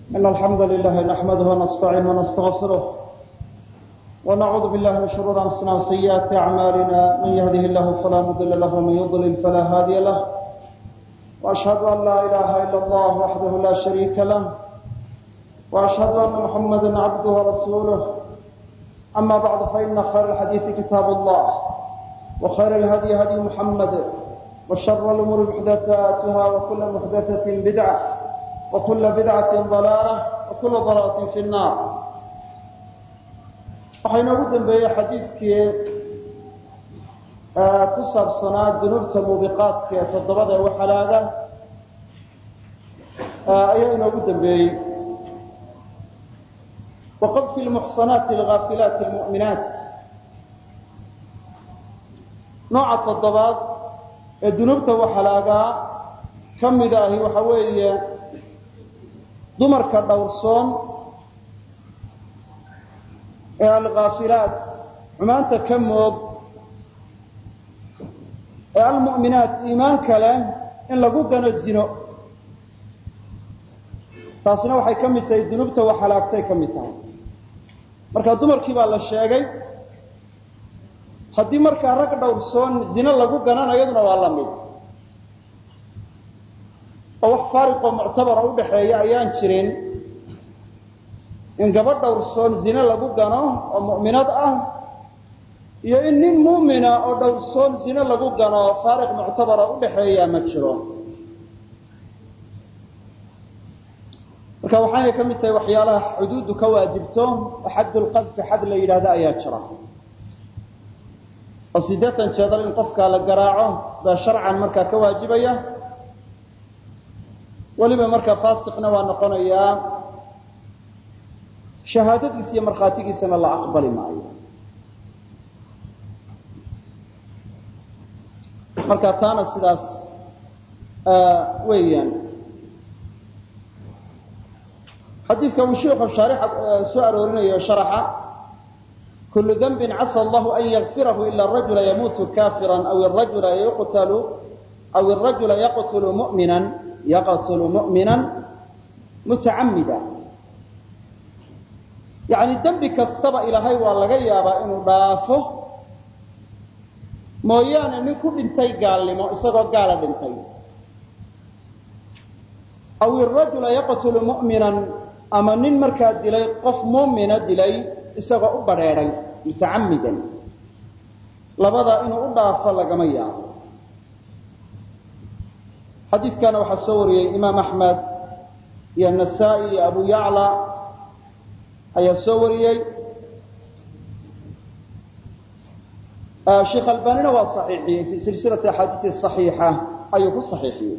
إن الحمد لله نحمده ونستعينه ونستغفره ونعوذ بالله من شرور أنفسنا وسيئات أعمالنا. من يهده الله فلا مضل له ومن يضلل فلا هادي له، وأشهد أن لا إله إلا الله وحده لا شريك له، وأشهد أن محمدا عبده ورسوله. أما بعد، فإن خير الحديث كتاب الله، وخير الهدي هدي محمد، وشر الأمور محدثاتها، وكل محدثة بدعة، وكل بدعة ضلالة، وكل ضلالة في النار. waxaa inoogu dambeeyey xadiidkii ku saabsanaa dunuubta muubiqaadka ee toddobada ee waxalaaga ayaa inoogu dambeeyey. waqadfi lmuxsanaati alghaafilaati almu'minaat, nooca toddobaad ee dunuubta waxalaagaa ka mid ahi waxa weeye dumarka dhowrsoon ee alghaafilaat, xumaanta ka moog, ee almu'minaat, iimaanka leh in lagu gano zino. taasina waxay ka mid tahay dunuubta waxalaagtay ka mid tahay. marka dumarkii baa la sheegay. haddii markaa rag dhowrsoon zino lagu ganana iyaduna waa la mid, oo wax faariqoo muctabara u dhaxeeya ayaan jirin in gabadh dhowrsoon zine lagu gano oo mu'minad ah, iyo in nin mu'mina oo dhowrsoon zine lagu gano faariq muctabara u dhaxeeya ma jiro. marka waxaanay ka mid tahay waxyaalaha xuduuddu ka waajibto oo xaddulqadfi xad la yidhaahdo ayaa jira, oo 80 jeedal in qofka la garaaco baa sharcan markaa ka waajibaya. weliba markaa faasiqna waa noqonayaa, shahaadadiisa iyo markhaatigiisana la aqbali maayo. marka taana sidaas weeyaan. xadiidka uu sheekhu shaarixa soo aroorinayo sharaxa: kullu dhanbin casa allahu an yakfirahu ila arajula yamuutu kafiran aw arajula yaqtulu mu'minan mutacamida. yacni dembi kastaba ilaahay waa laga yaabaa inuu dhaafo, mooyaane nin ku dhintay gaalnimo, isagoo gaala dhintay, aw irajula yaqtulu mu'minan, ama nin markaa dilay qof mu'mina dilay isagoo u badheedhay mutacamidan. labadaa inuu u dhaafo lagama yaabo. xadiidkana waxaa soo wariyey imaam axmed iyo nasaa-i iyo abu yacla ayaa soo wariyey. sheekh albanina waa saxiixiyey, fii silsilati axaadiisi saxiixa ayuu ku saxiixiyey.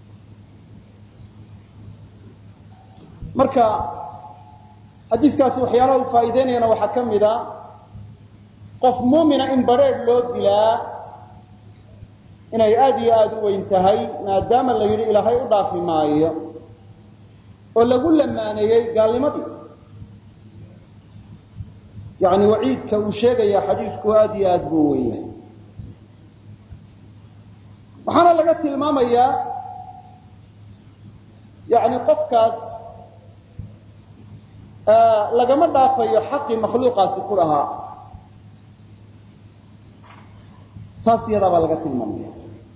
marka xadiiskaasi waxyaalaha uu faa'iideynayana waxaa ka mid a qof muumina in badrheedh loo dilaa inay aada iyo aada u weyn tahay, maadaama la yidhi ilaahay u dhaafi maayo oo lagu lamaaneeyey gaalnimadii. yacni waciidka uu sheegaya xadiidku aada iyo aada buu weyn yahay. waxaana laga tilmaamayaa yacni qofkaas lagama dhaafayo xaqii makhluuqaasi ku lahaa. taas iyadaa baa laga tilmaamaya.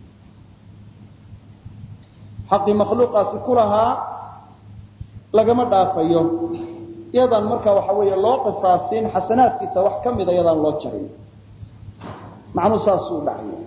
xaqii makhluuqaasi ku lahaa lagama dhaafayo, iyadaan markaa waxa weeye loo qisaasin, xasanaadkiisa wax ka mida iyadaan loo jarin. macnuu saasuu dhacaya.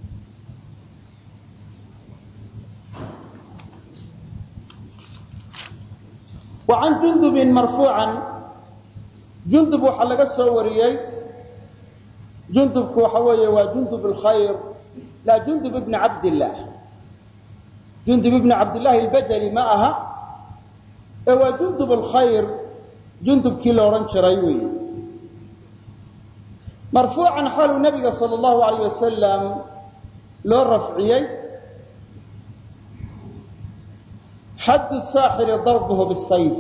wa can jundubin marfuucan, jundub waxaa laga soo wariyey. jundubku waxa weeye waa jundub alkhayr, laa jundub ibni cabdillaah. jundub ibni cabdillahi albajali ma aha, ee waa jundub alkhayr, jundubkii la odhan jiray weeye. marfuucan xaaluu nabiga sala allahu alayh wasalam loo rafciyey: xaddu saaxiri darbuhu bisayf.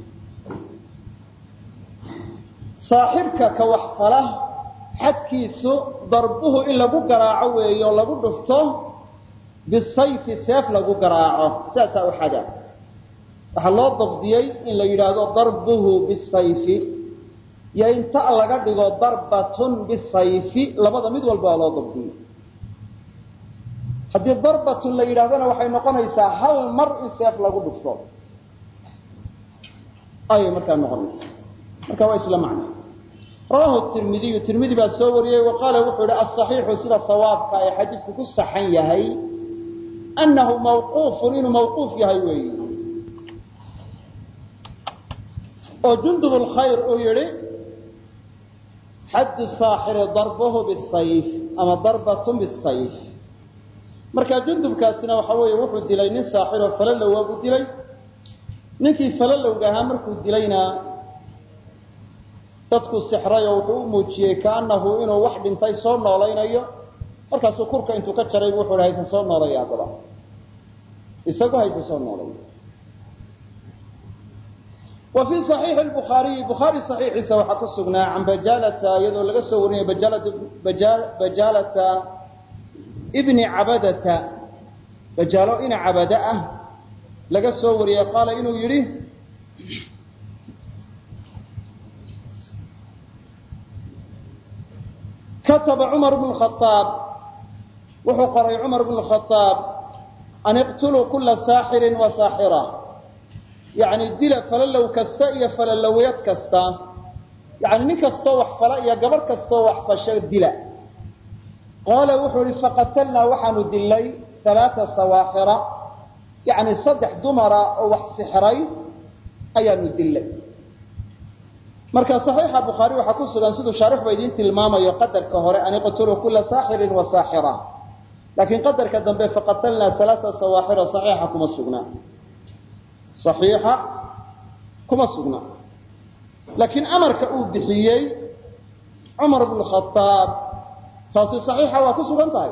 saaxirka ka wax fala xadkiisu darbuhu in lagu garaaco weeye oo lagu dhufto bisayfi, seef lagu garaaco. saasaa u xada. waxaa loo dabdiyey in la yidhaahdo darbuhu bisayfi iyo inta laga dhigo darbatun bisayfi labada mid walba waa loo dabdiyey. haddii darbatun la yidhahdana waxay noqonaysaa hal mar in seef lagu dhufto ayay markaa noqonaysa. marka waa isla macno. rawaahu tirmidiyu, tirmidi baa soo wariyey wa qaala wuxuu yihi asaxiixu sida sawaabka ee xadiisku ku saxan yahay annahu mawquufun inuu mawquuf yahay weeyi. oo jundub lkhayr uu yihi xaddu saaxiri darbuhu bisayf ama darbatun bisayf. marka jundubkaasina waxa weeye wuxuu dilay nin saaxiroo falalowga buu dilay. ninkii falalowga ahaa markuu dilayna dadku sixray oo wuxuu u muujiyey kaanahu inuu wax dhintay soo noolaynayo. markaasuu kurka intuu ka jaray wuxuu hi hayse soo noolaya haddaba isagoo hayse soo noolaya. wa fii saxiixi lbukhaariyi bukhaari saxiixiisa waxaa ku sugnaa can bajalata iyadoo laga soo warinaya bajalata ibni cabadata bajaalo ina cabada ah laga soo wariyey qaala inuu yidhi kataba cumar bnu khaaab wuxuu qoray cumar bnu khaaab an iqtuluu kula saaxirin wa saaxira yani dila falalow kasta iyo falalowiyad kasta yani nin kastoo wax fala iyo gabarh kastoo wax fasho dila. qaala wuxuu ihi faqatalnaa waxaanu dilay alaaa sawaaxira yani 3 dumara oo wax sixray ayaanu dilay. marka saxiixa bukhaari waxaa ku sugan siduu shaarixba idiin tilmaamayo qadarka hore an iqtuluu kula saaxirin wa saaxira, laakiin qadarka dambe faqatalnaa alaaa sawaaxira saxiixa kuma sugna. laakiin amarka uu bixiyey cumar bnu khaaab taasi saxiixa waa ku sugan tahay.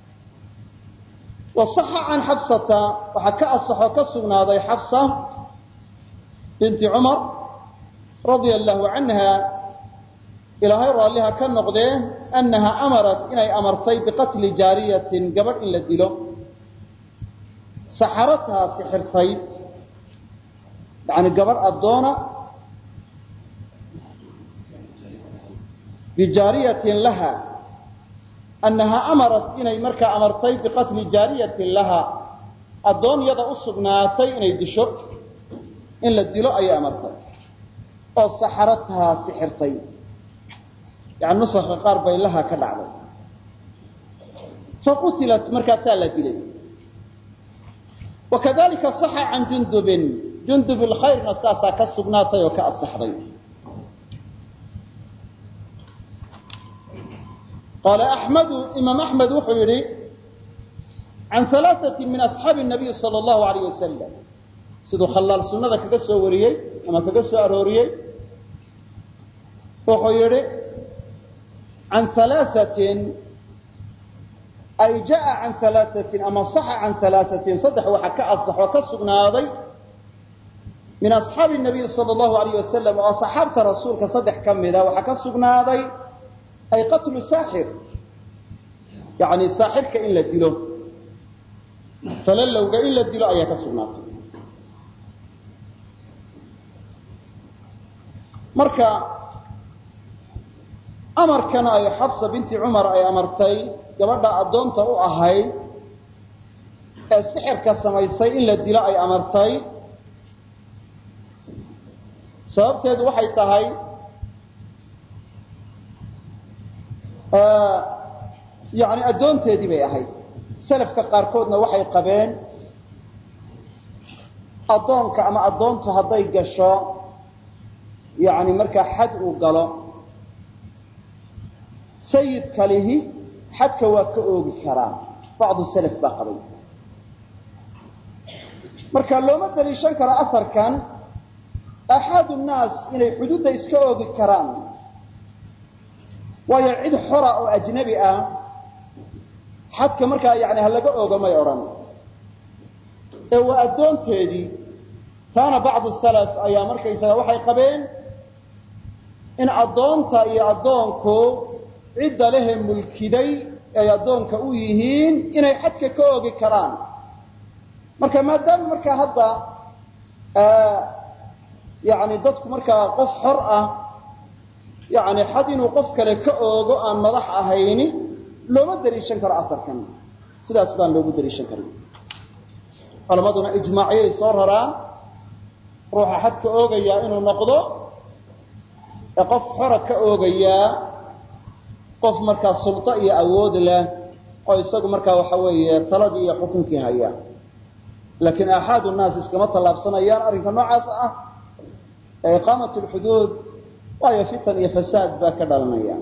wasaxa can xabsata waxaa ka asaxoo ka sugnaaday xabsa binti cumar radia allahu canha ilaahay raalliha ka noqdee annaha amarat inay amartay biqatli jaariyatin gabadh in la dilo saxarataha sixirtay yani gabadh addoona bijaariyatin laha annaha amarat inay markaa amartay biqatli jaariyatin laha addoon yada u sugnaatay inay disho in la dilo ayay amartay oo saxarataha sixirtay yani nusakha qaar bay laha ka dhacday. faqutilat markaasaa la dilay. wakadalika saxa can jundubin jundub lkhayrna saasaa ka sugnaatay oo ka asaxday. qaala axmedu imaam axmed wuxuu yidhi can alaaثati min asxaabi الnabiy salى اllahu alayh wasalam siduu khallaal sunnada kaga soo wariyey ama kaga soo arooriyey wuxuu yidhi can alaaثatin ay jaءa can alaaثatin ama saxa can alaaثatin 3 waxaa ka asaxoo ka sugnaaday min asxaabi الnabiy salى اllahu alayh wasalam oo saxaabta rasuulka 3 ka mida waxaa ka sugnaaday ay qatlu saaxir yani saaxirka in la dilo falalowga in la dilo ayaa ka sugnaatay. marka amarkan ay xabsa binti cumar ay amartay gabadha addoonta u ahayd ee sixirka samaysay in la dilo ay amartay sababteedu waxay tahay yani addoonteedii bay ahayd. salafka qaarkoodna waxay qabeen addoonka ama addoontu hadday gasho yani markaa xad uu galo sayidka lihi xadka waa ka oogi karaa. bacdu salaf baa qabay. marka looma daliishan karo aharkan axaadu nnaas inay xuduudda iska oogi karaan, waayo cid xora oo ajnabi ah xadka markaa yani ha laga oogo may odhan ee waa addoonteedii. taana bacdu salaf ayaa markaysaga waxay qabeen in addoonta iyo addoonku cidda lehe mulkiday ay addoonka u yihiin inay xadka ka oogi karaan. marka maadaama markaa hadda yani dadku markaa qof xor ah yani xad inuu qof kale ka oogo aan madax ahayni looma daliishan karo afarkan sidaas baan loogu daliishan karin culamaduna ijmaacyay soo raraan ruuxa xad ka oogayaa inuu noqdo ee qof xora ka oogayaa qof markaa sulto iyo awood leh oo isagu markaa waxa weeye taladii iyo xukunkii haya laakiin aaxaadu nnaas iskama tallaabsanayaan arrinka noocaas ah ee iqaamat alxuduud waayo fitan iyo fasaad baa ka dhalanaya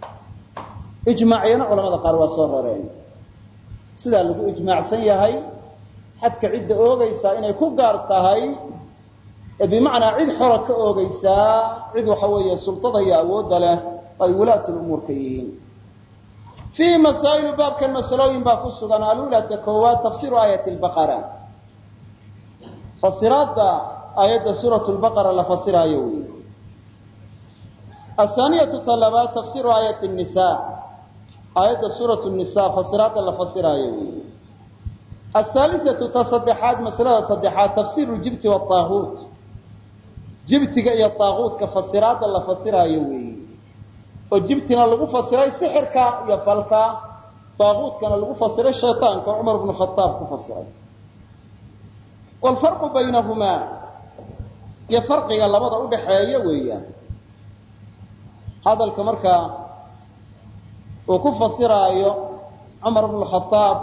ijmaacyana culamada qaar waa soo rareen sidaa lagu ijmaacsan yahay xadka cidda oogaysaa inay ku gaar tahay bimacnaa cid xora ka oogaysaa cid waxa weeye sultada iyo awoodda leh ay wulaatu lumuur ka yihiin fiihi masaa'ilu baabkan masalooyin baa ku sugan alulata koowaad tafsiru aayati lbaqara fasiraadda aayadda suuratu lbaqara la fasiraayo wey athaaniyatu talabaad tafsiru aayati nisa aayadda suuratu nisa fasiraadda la fasiraayo wey athaalisatu ta saddexaad masalada saddexaad tafsiru ljibti waaaguut jibtiga iyo taaguutka fasiraadda la fasiraayo weeye oo jibtina lagu fasiray sixirka iyo falka taaguutkana lagu fasiray shaytaanka oo cumar bnu khataab ku fasiray waalfarqu baynahumaa iyo farqiga labada udhaxeeya weeyaan hadalka markaa uu ku fasiraayo cumar bnu khataab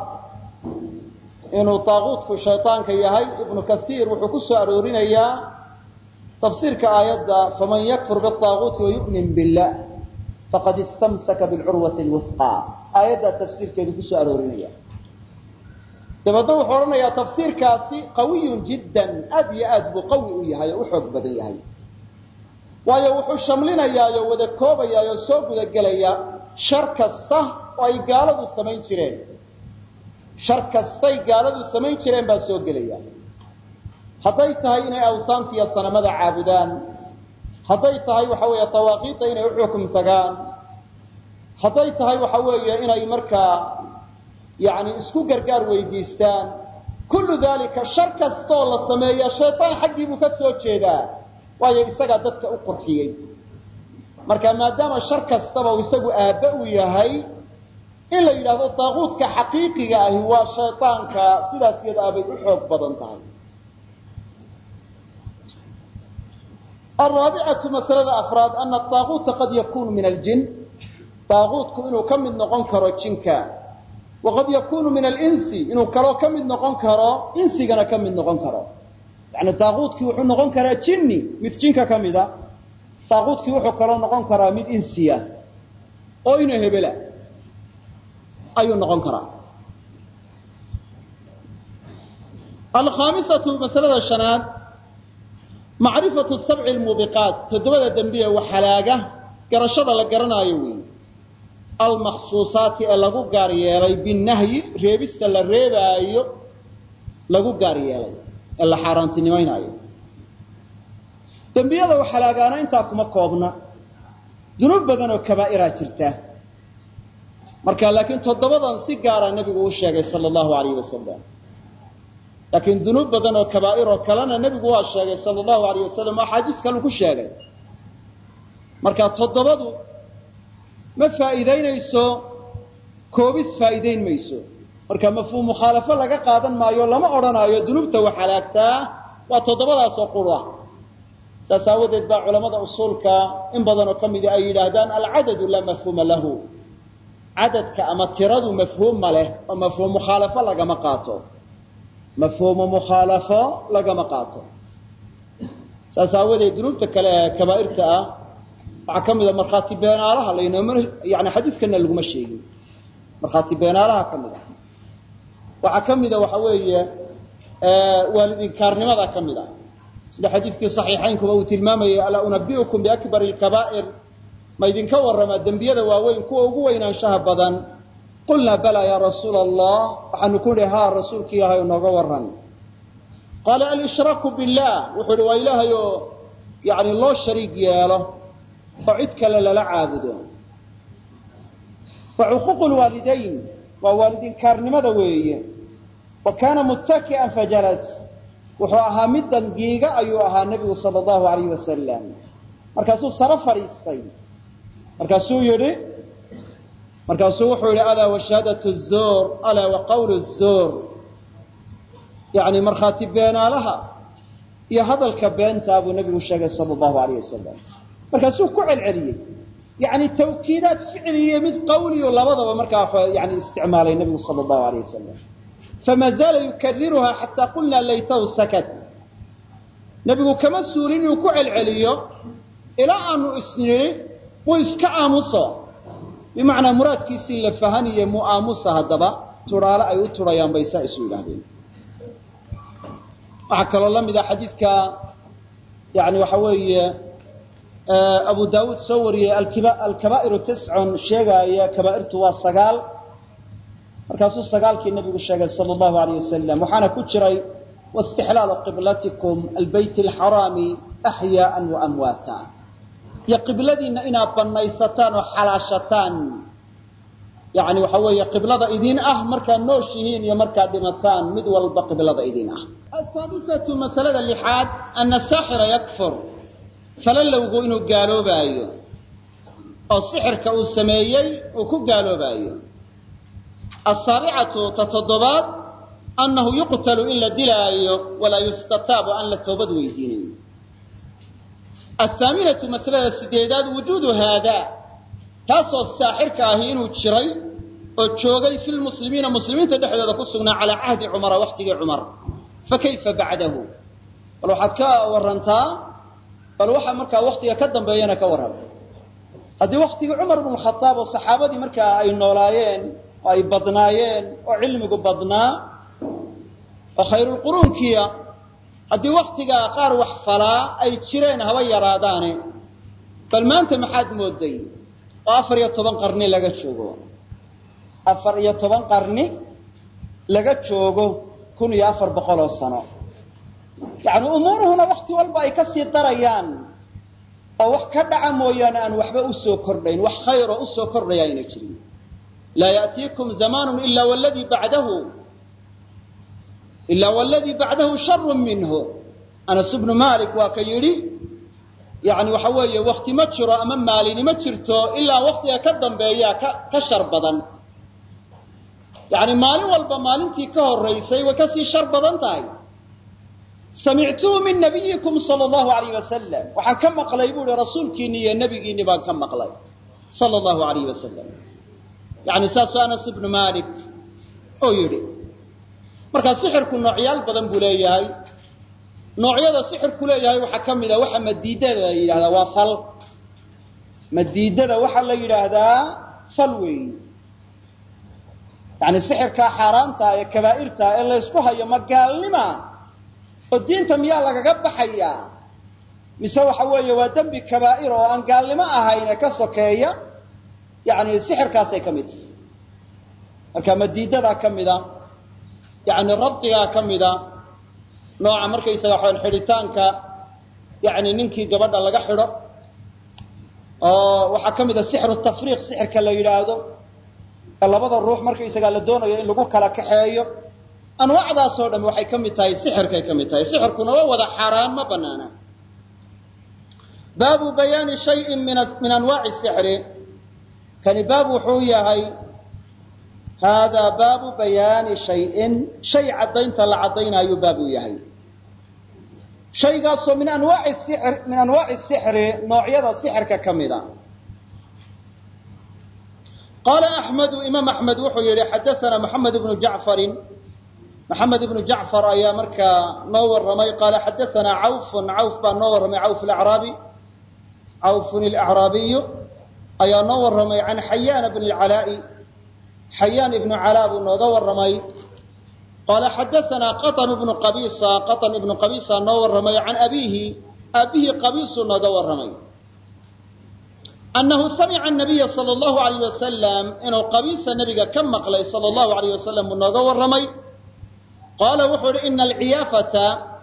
inuu taaguutku shaytaanka yahay ibnu kaiir wuxuu ku soo aroorinayaa tafsiirka aayadda faman yakfur biaaguuti wayu'min billah faqad istamsaka bilcurwati lwufqaa aayaddaa tafsiirkeedu kusoo aroorinaya dabeedna wuxuu odhanayaa tafsiirkaasi qawiyun jiddan aad iyo aad buu qawi u yahay oo u xoog badan yahay waayo wuxuu shamlinayaa oo wada koobayaa oo soo gudagelayaa shar kasta oo ay gaaladu samayn jireen shar kastay gaaladu samayn jireen baa soo gelaya hadday tahay inay awsaanta iyo sanamada caabudaan hadday tahay waxa weeye tawaaqiita inay u xukum tagaan hadday tahay waxa weeye inay markaa yani isku gargaar weydiistaan kullu dalika shar kastoo la sameeya shaytaan xaggii buu ka soo jeedaa waayo isagaa dadka u qurxiyey marka maadaama shar kastaba uu isagu aabba u yahay in la yidhaahdo taaguutka xaqiiqiga ahi waa shaytaanka sidaas iyada abay u xoog badan tahay araabicatu masalada afraad ana ataaguuta qad yakunu min aljin taaguutku inuu ka mid noqon karo jinka waqad yakunu min alinsi inuu kaloo ka mid noqon karo insigana ka mid noqon karo yani taaguutkii wuxuu noqon karaa jinni mid jinka ka mida taaguutkii wuxuu kaloo noqon karaa mid insiya oo ina hebela ayuu noqon karaa alkhaamisatu masalada shanaad macrifatu sabci lmuubiqaat toddobada dembiye wax halaaga garashada la garanaayo weeye almakhsuusaati ee lagu gaar yeelay binahyi reebista la reebaayo lagu gaar yeelay ee la xaaraantinimaynaayo dembiyada wax halaagaana intaa kuma koobna dunuub badan oo kabaa'iraa jirta marka laakiin toddobadan si gaara nebigu u sheegay sala allahu alayh wasalam laakiin dunuub badan oo kabaa'ir oo kalena nebigu waa sheegay sala allahu alayh wasalam oo axaadiis kalu ku sheegay marka toddobadu ma faa'iidaynayso koobis faa'iidayn mayso marka mafhuum mukhaalafo laga qaadan maayo lama odhanaayo dunuubta wax halaagtaa waa toddobadaasoo qura saas aawadeed baa culamada usuulka in badan oo ka midi ay yidhaahdaan alcadadu laa mafhuuma lahu cadadka ama tiradu mafhuum ma leh oo mafhuum mukhaalafo lagama qaato mafhuumu mukhaalafo lagama qaato saas aawadeed dunuubta kale ee kabaa'irta ah waxaa ka mida markhaati beenaalaha laynoma yani xadiidkana laguma sheegin markhaati beenaalaha ka mid a waxaa ka mida waxa weeye waalidinkaarnimada ka mid a sida xadiidkii saxiixaynkuba uu tilmaamayay alaa unabi'ukum biakbari lkabaa'ir ma idinka warramaa dembiyada waaweyn kuwa ugu weynaanshaha badan qulnaa balaa yaa rasuula allah waxaanu ku nihi haa rasuulki ilaahay oo nooga warran qaala alshraaku billah wuxuu ihi waa ilaahay oo yani loo shariig yeelo oo cid kale lala caabudo wa cuquuqu lwaalidayn waa waalidinkaarnimada weeye wa kaana muttaki'an fajalas wuxuu ahaa mid dangiiga ayuu ahaa nebigu sala allahu alayh wasalam markaasuu saro fadhiistay markaasuu wuxuu yidhi alaa wa shahaadatu zoor alaa wa qawlu zoor yani markhaati beenaalaha iyo hadalka beentaa buu nebigu sheegay sala allahu alayh wasalam markaasuu ku celceliyey yani tawkiidaad ficliye mid qawliyo labadaba markaa yani isticmaalay nebigu sala allahu alayh wasalam fama zaala yukariruha xataa qulna laytahu sakat nebigu kama suulin inuu ku celceliyo ilaa aanu isnidhi wuu iska aamuso bimacnaa muraadkiisii la fahaniye mu aamusa haddaba turaale ay u turayaan bay saa isu yidhaahdeen waxaa kaloo la mid ah xadiidka yani waxa weeye abu daawuud soo wariyey alkabaa'iru 9 sheegaaya kabaa'irtu waa 9 markaasuu 9kii nebigu sheegay sala allahu alayh wasalam waxaana ku jiray واستحلال قبلتكم البيت الحرام أحياء وأمواتا يا قبلدين إنا بنيستان وحلاشتان يعني وحوي قبلة إذين مركا نوشهين يا مركا دمتان مدول بقبلة إذين الثالثة مسألة اللحاد أن الساحر يكفر فلن لو إنه قالوا بايو السحر كأو سميي وكو قالوا بايو السابعة تتضبات أنه يقتل إلا دلايو ولا يستتاب أن لا توبد ويديني الثامنة مسألة السديداد وجود هذا تاسو الساحر كاهين وتشري وتشوغي في المسلمين تدحد هذا قصنا على عهد عمر وقت عمر فكيف بعده ولو حدك ورنتا بل وحا مركا وقتها كدن بيانا كورها هذه وقت عمر بن الخطاب والصحابة دي مركا أي نولايين وأي بدنايين وعلمك بدنا وخير القرون كيا هذه وقتها قار وحفلا أي تشرين هوا يراداني فالما أنت محاد مودي وأفر يطبان قرني لقد شوقو أفر يطبان قرني لقد شوقو كن يافر بقوله السنة يعني أموره هنا وقت والبا يكسي الدريان أو وح كدع مويانا أن وحبا أسو كردين وح خير أسو كردين يجري لا يأتيكم زمان إلا والذي بعده شر منه أنس بن مالك وكيري يعني وحوي وقت متشر أمام مالي متشرته إلا وقت يكدم بيا كشر بدن يعني مالي والبا مالنتي كهر رئيسي وكسي شر بدن تاي سمعته من نبيكم صلى الله عليه وسلم وحكم مقليبه لرسولك نية النبي نبا كم مقلي صلى الله عليه وسلم يعني ساسو أنس بن مالك أو يري marka sixirku noocyaal badan buu leeyahay noocyada sixirku leeyahay waxa kamida waxa madiidada yiraahdaa waa fal madiidada waxa la yiraahdaa fal weey yani sixirka xaraamta ee kabaa'irta ee la isku hayo magaalnima oo diinta miyaa lagaga baxaya mise waxa weeye waa dambi kabaa'ir oo aan gaalnimo ahayn ka sokeeya yani sixirkaas ay kamid marka madiidada kamida يعني ربطها كمدا نوع مركي سغخون خريتانka يعني ninkii gabadha laga xiro oo waxa kamida sixir tafriiq sixirka la yiraahdo labada ruux markay isaga la doonayo in lagu kala kaxeeyo anwaacdaas oo dhan waxay kamid tahay sixirka kamid tahay sixirkuna waa wada xaraan ma banaana baabu bayaan shay min anwaa'i sixir kan baabu wuxuu yahay هذا باب بيان شيء عدينت لعدينا يباب يحيى شيء قاص من انواع السحر نوعيه السحر ككمدا قال احمد امام احمد وحي حدثنا محمد بن جعفر يا مركا نور رمي قال حدثنا عوف بن نور رمي عوف الاعرابي اي نور رمي عن حيان بن العلاء حيان بن علاء بن نور رمي قال حدثنا قطن بن قبيصة نور رمي عن أبيه قبيص نور رمي أنه سمع النبي صلى الله عليه وسلم إنه قبيص النبي كم مقلي صلى الله عليه وسلم نور رمي قال وحر إن العيافة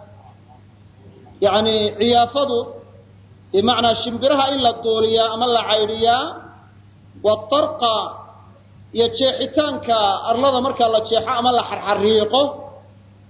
يعني عيافة بمعنى شمبرها إلا الدولية أما العيرية والطرقة iyo jeexitaanka arlada marka la jeexo ama la xarxariiqo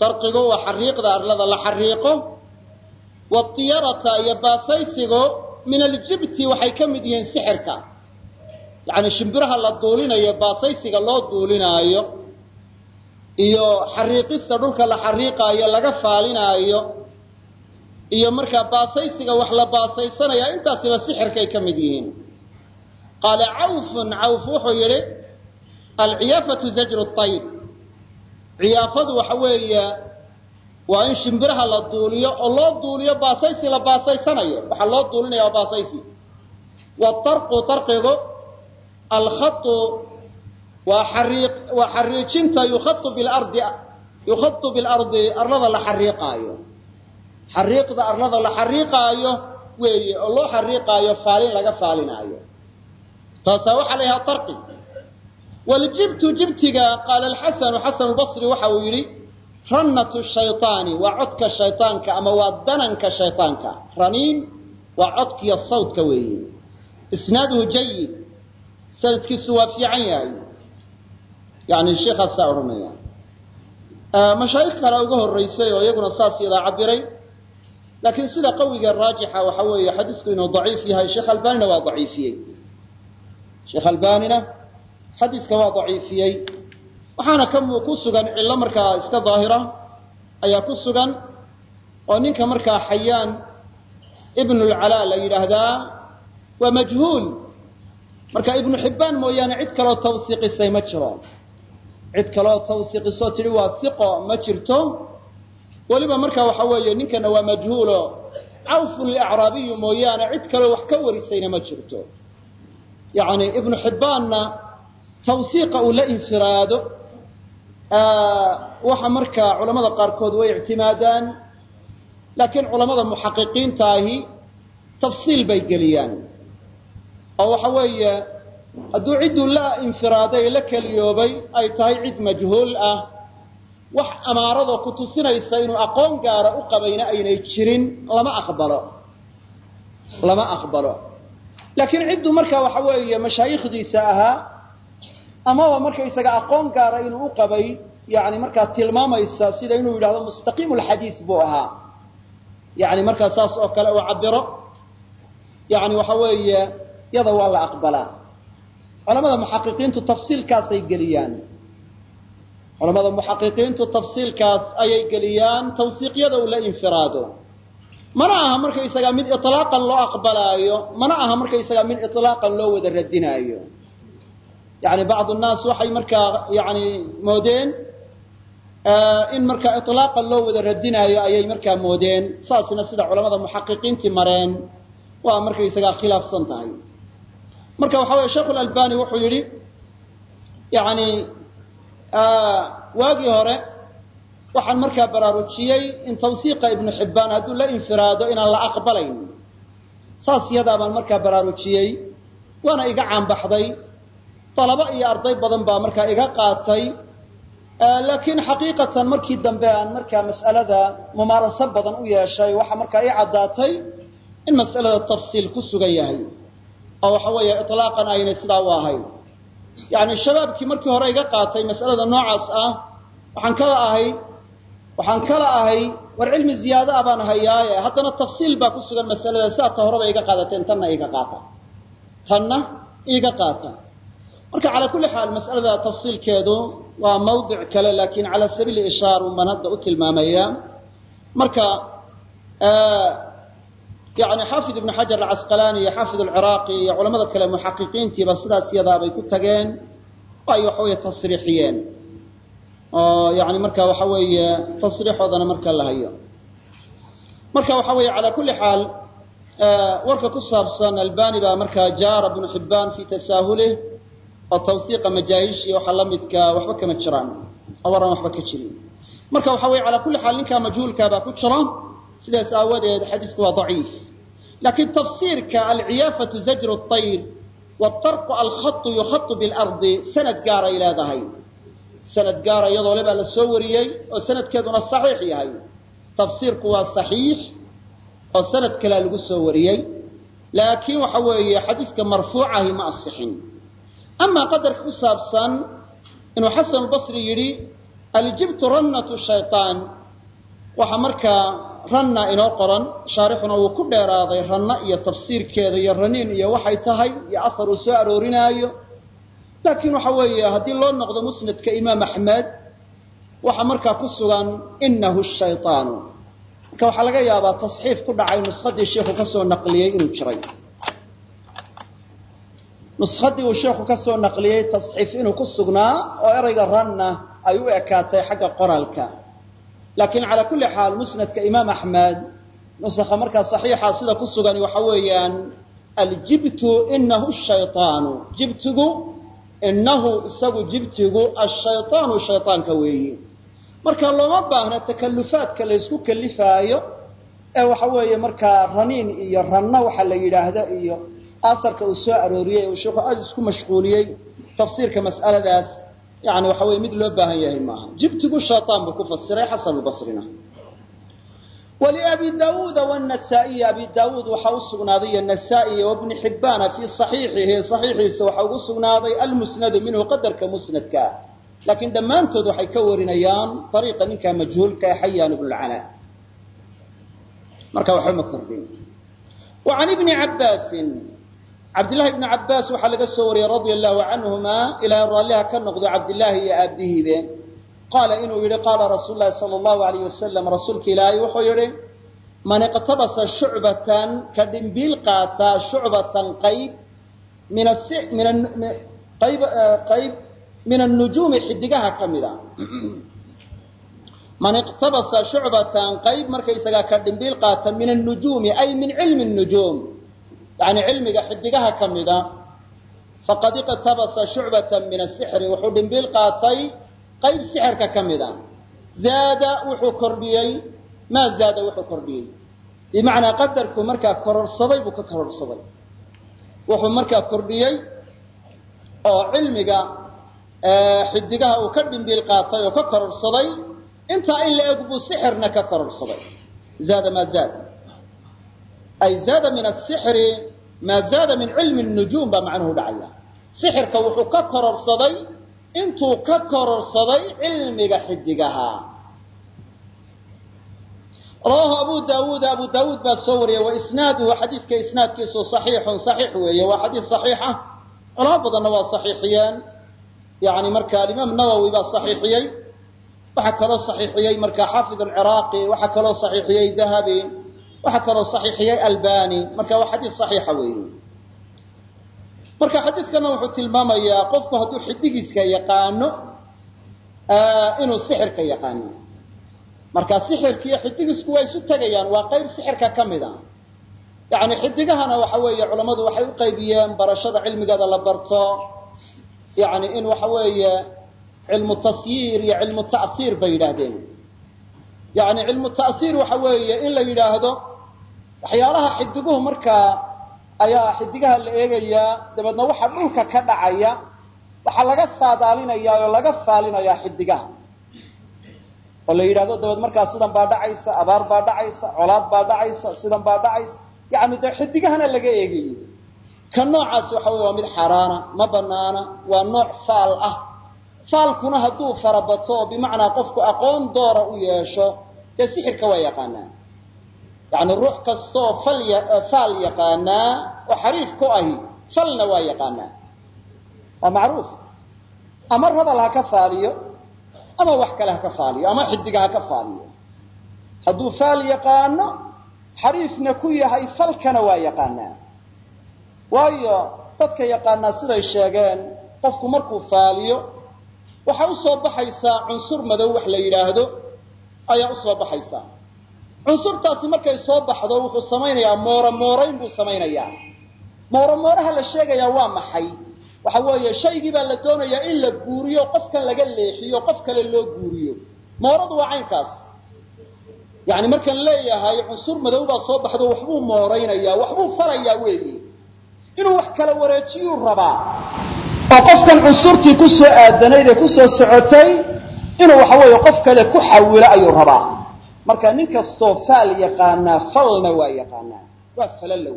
tarqigu waa xariiqda arlada la xariiqo watiyarata iyo baasaysigu min aljibti waxay ka mid yihiin sixirka yacni shimbiraha la duulinayo baasaysiga loo duulinaayo iyo xariiqista dhulka la xariiqaayo laga faalinaayo iyo markaa baasaysiga wax la baasaysanaya intaasiba sixirkay ka mid yihiin qaala cawfun cawf wuxuu yidhi alciyaafatu zajru ayr ciyaafadu waxa weeye waa in shimbiraha la duuliyo oo loo duuliyo baasaysi la baasaysanayo waxaa loo duulinaya waa baasaysi waatarqu tarqigu alkhatu waa xariijinta yukhatu bilardi arlada la xariiqaayo xariiqda arlada la xariiqaayo weeye oo loo xariiqaayo faalin laga faalinaayo taasaa waxaa la yidhaha tarqi waljibtu jibtiga qaala alxasanu xasan albasri waxa uu yidhi rannatu shayطaani waa codka shayطaanka ama waa dananka shayطaanka raniin waa codkiyo sawdka weeye isnaaduhu jayid sanadkiisu waa fiican yahay yani sheekaasaa odhanaya mashaayikh kale uga horeysay oo iyaguna saas yadaa cabiray laakiin sida qawiga raajixa waxa weeye xadiisku inuu daciif yahay sheekh albanina waa daciifiyey sheekh albanina xadiiska waa daciifiyey waxaana ku sugan cillo markaa iska daahira ayaa ku sugan oo ninka markaa xayaan ibnu lcalaa la yidhaahdaa waa majhuul marka ibnu xibbaan mooyaane cid kaloo tawsiiqisay ma jiro cid kaloo tawsiiqisoo tidhi waa hiqo ma jirto weliba marka waxa weeye ninkana waa majhuulo cawfun liacraabiyu mooyaane cid kaloo wax ka warisayna ma jirto yacni ibnu xibbaanna tawsiiqa uu la infiraado waxa markaa culamada qaarkood way ictimaadaan laakiin culamada muxaqiqiinta ahi tafsiil bay geliyaan oo waxa weeye hadduu cidduu la infiraaday la keliyoobay ay tahay cid majhuul ah wax amaaradoo ku tusinaysa inuu aqoon gaara u qabayna aynay jirin lama aqbalo laakiin cidduu markaa waxa weeye mashaayikhdiisa ahaa amaba markaysaga aqoon gaara inuu u qabay yani markaa tilmaamaysa sida inuu yidhahdo mustaqiimu lxadiis buu ahaa yani markaa saas oo kale uu cabiro yani waxa weeye yada waa la aqbalaa culamada muxaqiqiintu tafsiilkaasay geliyaan culamada muxaqiqiintu tafsiilkaas ayay geliyaan tawsiiqyada uu la infiraado mana aha markaysaga mid ilaaqan loo aqbalaayo mana aha markaysaga mid ilaaqan loo wada radinaayo yani bacd nnaas waxay markaa yani moodeen in markaa ilaaqan loo wada radinaayo ayay markaa moodeen saasna sida culamada muxaqiqiintii mareen waa markaysagaa khilaafsan tahay marka waxa weye sheekh albani wuxuu yidhi yani waagii hore waxaan markaa baraarujiyey in tawsiiqa ibnu xibbaan hadduu la infiraado inaan la aqbalayn saas yadaa baan markaa baraarujiyey waana iga caanbaxday dalabo iyo arday badan baa markaa iga qaatay laakiin xaqiiqatan markii dambe aan markaa mas'alada mumaaraso badan u yeeshay waxa markaa ii caddaatay in mas'alada tafsiil ku sugan yahay oo waxa weeye ilaaqan aynay sidaa u ahayn yani shabaabkii markii hore iga qaatay mas'alada noocaas ah waxaan kala ahay war cilmi ziyaado ah baan hayaaye haddana tafsiil baa ku sugan masalada sidaa ta horeba iga qaadateen tanna iga qaata marka calaa kulli xaal mas'alada tafsiilkeedu waa mawdic kale laakiin cala sabiili ishaar baan hadda u tilmaamaya marka yani xaafid ibnu xajar alcasqalaani iyo xaafid alciraaqi iyo culamada kale muxaqiqiintiiba sidaas yadaabay ku tageen oo ay waxa weeye tasriixiyeen oo yani marka waxa weeye tasriixoodana marka la hayo marka waxa weeye calaa kulli xaal warka ku saabsan albani baa markaa jaara ibnu xibbaan fi tasaahulih oo tawsiiqa majaahiishii waxa la midka waxba kama jiraan oo waran waxba ka jirin marka waxa weeye calaa kulli xaal ninkaa majhuulkaa baa ku jira sidaas aawadeed xadiisku waa daciif laakiin tafsiirka alciyaafatu zajru ayr waatarqu alkhatu yukhatu bilardi sanad gaaray leedahay sanad gaara iyadoo le baa la soo wariyey oo sanadkeeduna saxiix yahay tafsiirku waa saxiix oo sanad kalea lagu soo wariyey laakiin waxa weeye xadiiska marfuucahi ma asixin amaa qadarka ku saabsan inuu xasan albasri yidhi aljibtu rannatu shaytaan waxa markaa ranna inoo qoran shaarixuna uu ku dheeraaday ranna iyo tafsiirkeeda iyo raniin iyo waxay tahay iyo asar uu soo aroorinaayo laakiin waxa weeye haddii loo noqdo musnadka imaam axmed waxa markaa ku sugan inahu shaytaanu marka waxaa laga yaabaa tasxiif ku dhacay nuskhadii sheikhu ka soo naqliyey inuu jiray nuskhadii uu sheekhu ka soo naqliyey tasxiif inuu ku sugnaa oo erayga ranna ay u ekaatay xagga qoraalka laakiin calaa kulli xaal musnadka imaam axmed nusakha markaa saxiixa sida ku sugan waxa weeyaan aljibtu inahu shaytaanu jibtigu inahu isagu jibtigu ashaytaanu shaytaanka weeye marka looma baahna takallufaadka la isku kalifaayo ee waxa weeye markaa raniin iyo ranna waxa la yidhaahda iyo asarka uu soo arooriyey uu sheekhu aad isku mashquuliyey tafsiirka mas'aladaas yani waxa weeye mid loo baahan yahay maaha jibtigu shaytaan buu ku fasiray xasan albasrina ولأبي داود والنسائي أبي داود وحاو السقناضي النسائي وابن حبان في صحيحه وحاو السقناضي المسند منه قدر كمسند كا لكن دما انتدو حيكورين أيام طريقا إنك مجهول كحيان بن العلاء مركا وحاو مكردين وعن ابن عباس عبد الله بن عباس وحلق السوري رضي الله عنهما إلى رالها كان نقضي عبد الله يا أبيه بين قال إنه يري قال رسول الله صلى الله عليه وسلم رسولك إلهي وحو يري من اقتبس شعبة كدنبيل قاتا شعبة قيب قيب من النجوم حدقها كمدا من اقتبس شعبة قيب مركيسا كدنبيل قاتا من النجوم أي من علم النجوم يعني علمك حدقها كمدا فقد اقتبس شعبة من السحر وحو دنبيل قاتي qayb sixirka ka mid ah zaada wuxuu kordhiyey ma zaada wuxuu kordhiyey bimacnaa qadarku markaa kororsaday buu ka kororsaday wuxuu markaa kordhiyey oo cilmiga xidigaha uu ka dhimbiil qaatay oo ka kororsaday intaa in la eg buu sixirna ka kororsaday zaada ma zaada ay zaada min as-sihri ma zaada min cilmi an-nujum ba macnuhu dhacaya sixirka wuxuu ka kororsaday intuu ka kororsaday cilmiga xidigaha رواه أبو داود باسوري وإسناده حديث كإسناد كيسو صحيح وهي وحديث صحيحة رابط أنه صحيحيان يعني مركا الإمام النووي صحيحيين وحكى له صحيحيين مركا حافظ العراقي وحكى له صحيحيين ذهبي وحكى له صحيحيين ألباني مركا وحديث صحيح وهي marka xadiiskana wuxuu tilmaamayaa qofku hadduu xidigiiska yaqaano inuu sixirka yaqaano marka sixirka iyo xidigisku way isu tagayaan waa qayb sixirka ka mid ah yani xidigahana waxa weeye culimadu waxay u qaybiyeen barashada cilmigeeda la barto yani in waxa weeye cilmu tasyiir iyo cilmu ta'siir bay yidhaahdeen yani cilmu ta'siir waxa weeye in la yidhaahdo waxyaalaha xidiguhu markaa ayaa xidigaha la eegayaa dabeedna waxa dhulka ka dhacaya waxa laga saadaalinayaa oo laga faalinayaa xidigaha oo la yiraahdo dabeed markaa sidan baa dhacaysa abaar baa dhacaysa colaad baa dhacaysa sidan baa dhacaysa yaani xidigahana laga eegayo kan noocaas waxa waa mid xaraana ma banaana waa nooc faal ah faalkuna hadduu farabato bimacnaa qofku aqoon doora u yeesho ee sixirka waa yaqaanaa يعني الروح كستو فال يقانا وحريف كوهي فلنا ويقانا ومعروف أما الربا لها كفاليو أما وحك لها كفاليو أما حدقها كفاليو هدو فال يقانا حريف نكوية هاي فلكنا ويقانا وهي تدك يقانا سيدا الشاقان قفكو مركو فاليو وحاوصوا بحيسا عنصر مدوح ليلاهدو أي أصوا بحيسا عنصرtaasi markay soo baxdo wuxuu sameeyaa moorayn buu sameeyaa mooraha la sheegaya waa maxay waxa weeye shaygi baa la doonayaa in la guuriyo qofkan laga leexiyo qof kale loo guuriyo mooradu waa caynkaas yaani markan leeyahay cunsur madow baa soo baxdo waxbuu mooraynayaa waxbuu falayaa weeyii inuu wax kala wareejiyo rabaa oo qofkan cunsurtii ku soo aadanayd ee ku soo socotay inuu waxa weeye qof kale ku xawilo ayuu rabaa marka nin kasto faal yaqaana falna waa yaqaana waa falalow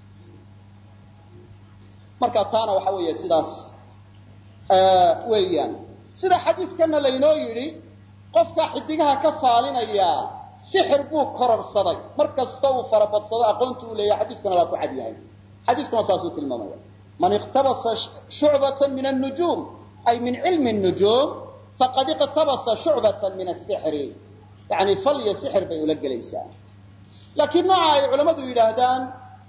marka taana waxa weeye sidaas weeyaan sida xadiiskana la inoo yiri qofka xidigaha ka faalinaya sixir buu kororsaday markasta uu farabadsado aqoontu uu leeyahay xadiiskuna waa ku cad yahay xadiiskuna saasuu tilmaamaya man iqtabasa shu'batan min an-nujum ay min ilmi an-nujum faqad iqtabasa shu'batan min as-sihr yani fal ya sixir bay ula gelaysaa laakiin nooca ay culamadu yidhaahdaan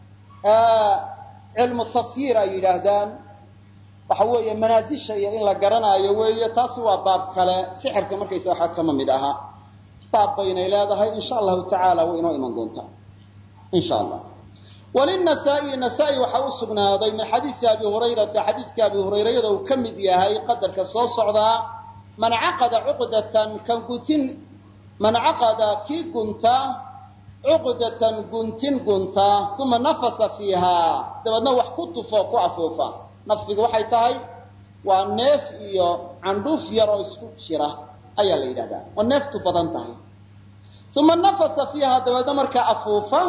cilmu tasyiir ay yidhaahdaan waxa weeye manaasisha iyo in la garanaayo weeye taasi waa baab kale sixirka markaysa waxa kama mid aha baab baynay leedahay insha allahu tacaala way inoo iman doontaa insha allah walinasaa'i nasaa'i waxa u sugnaaday min xadiisi abi hurayrata xadiiska abi hurayrayada uu ka mid yahay qadarka soo socdaa man caqada cuqdatan kan gutin man caqada kii gunta cuqdatan guntin gunta uma nafasa fiiha dabeedna wax ku tufo ku afuufa nafsiga waxay tahay waa neef iyo candhuuf yar oo isku jira ayaa la yidhahdaa oo neeftu badan tahay uma nafasa fiiha dabeedna markaa afuufa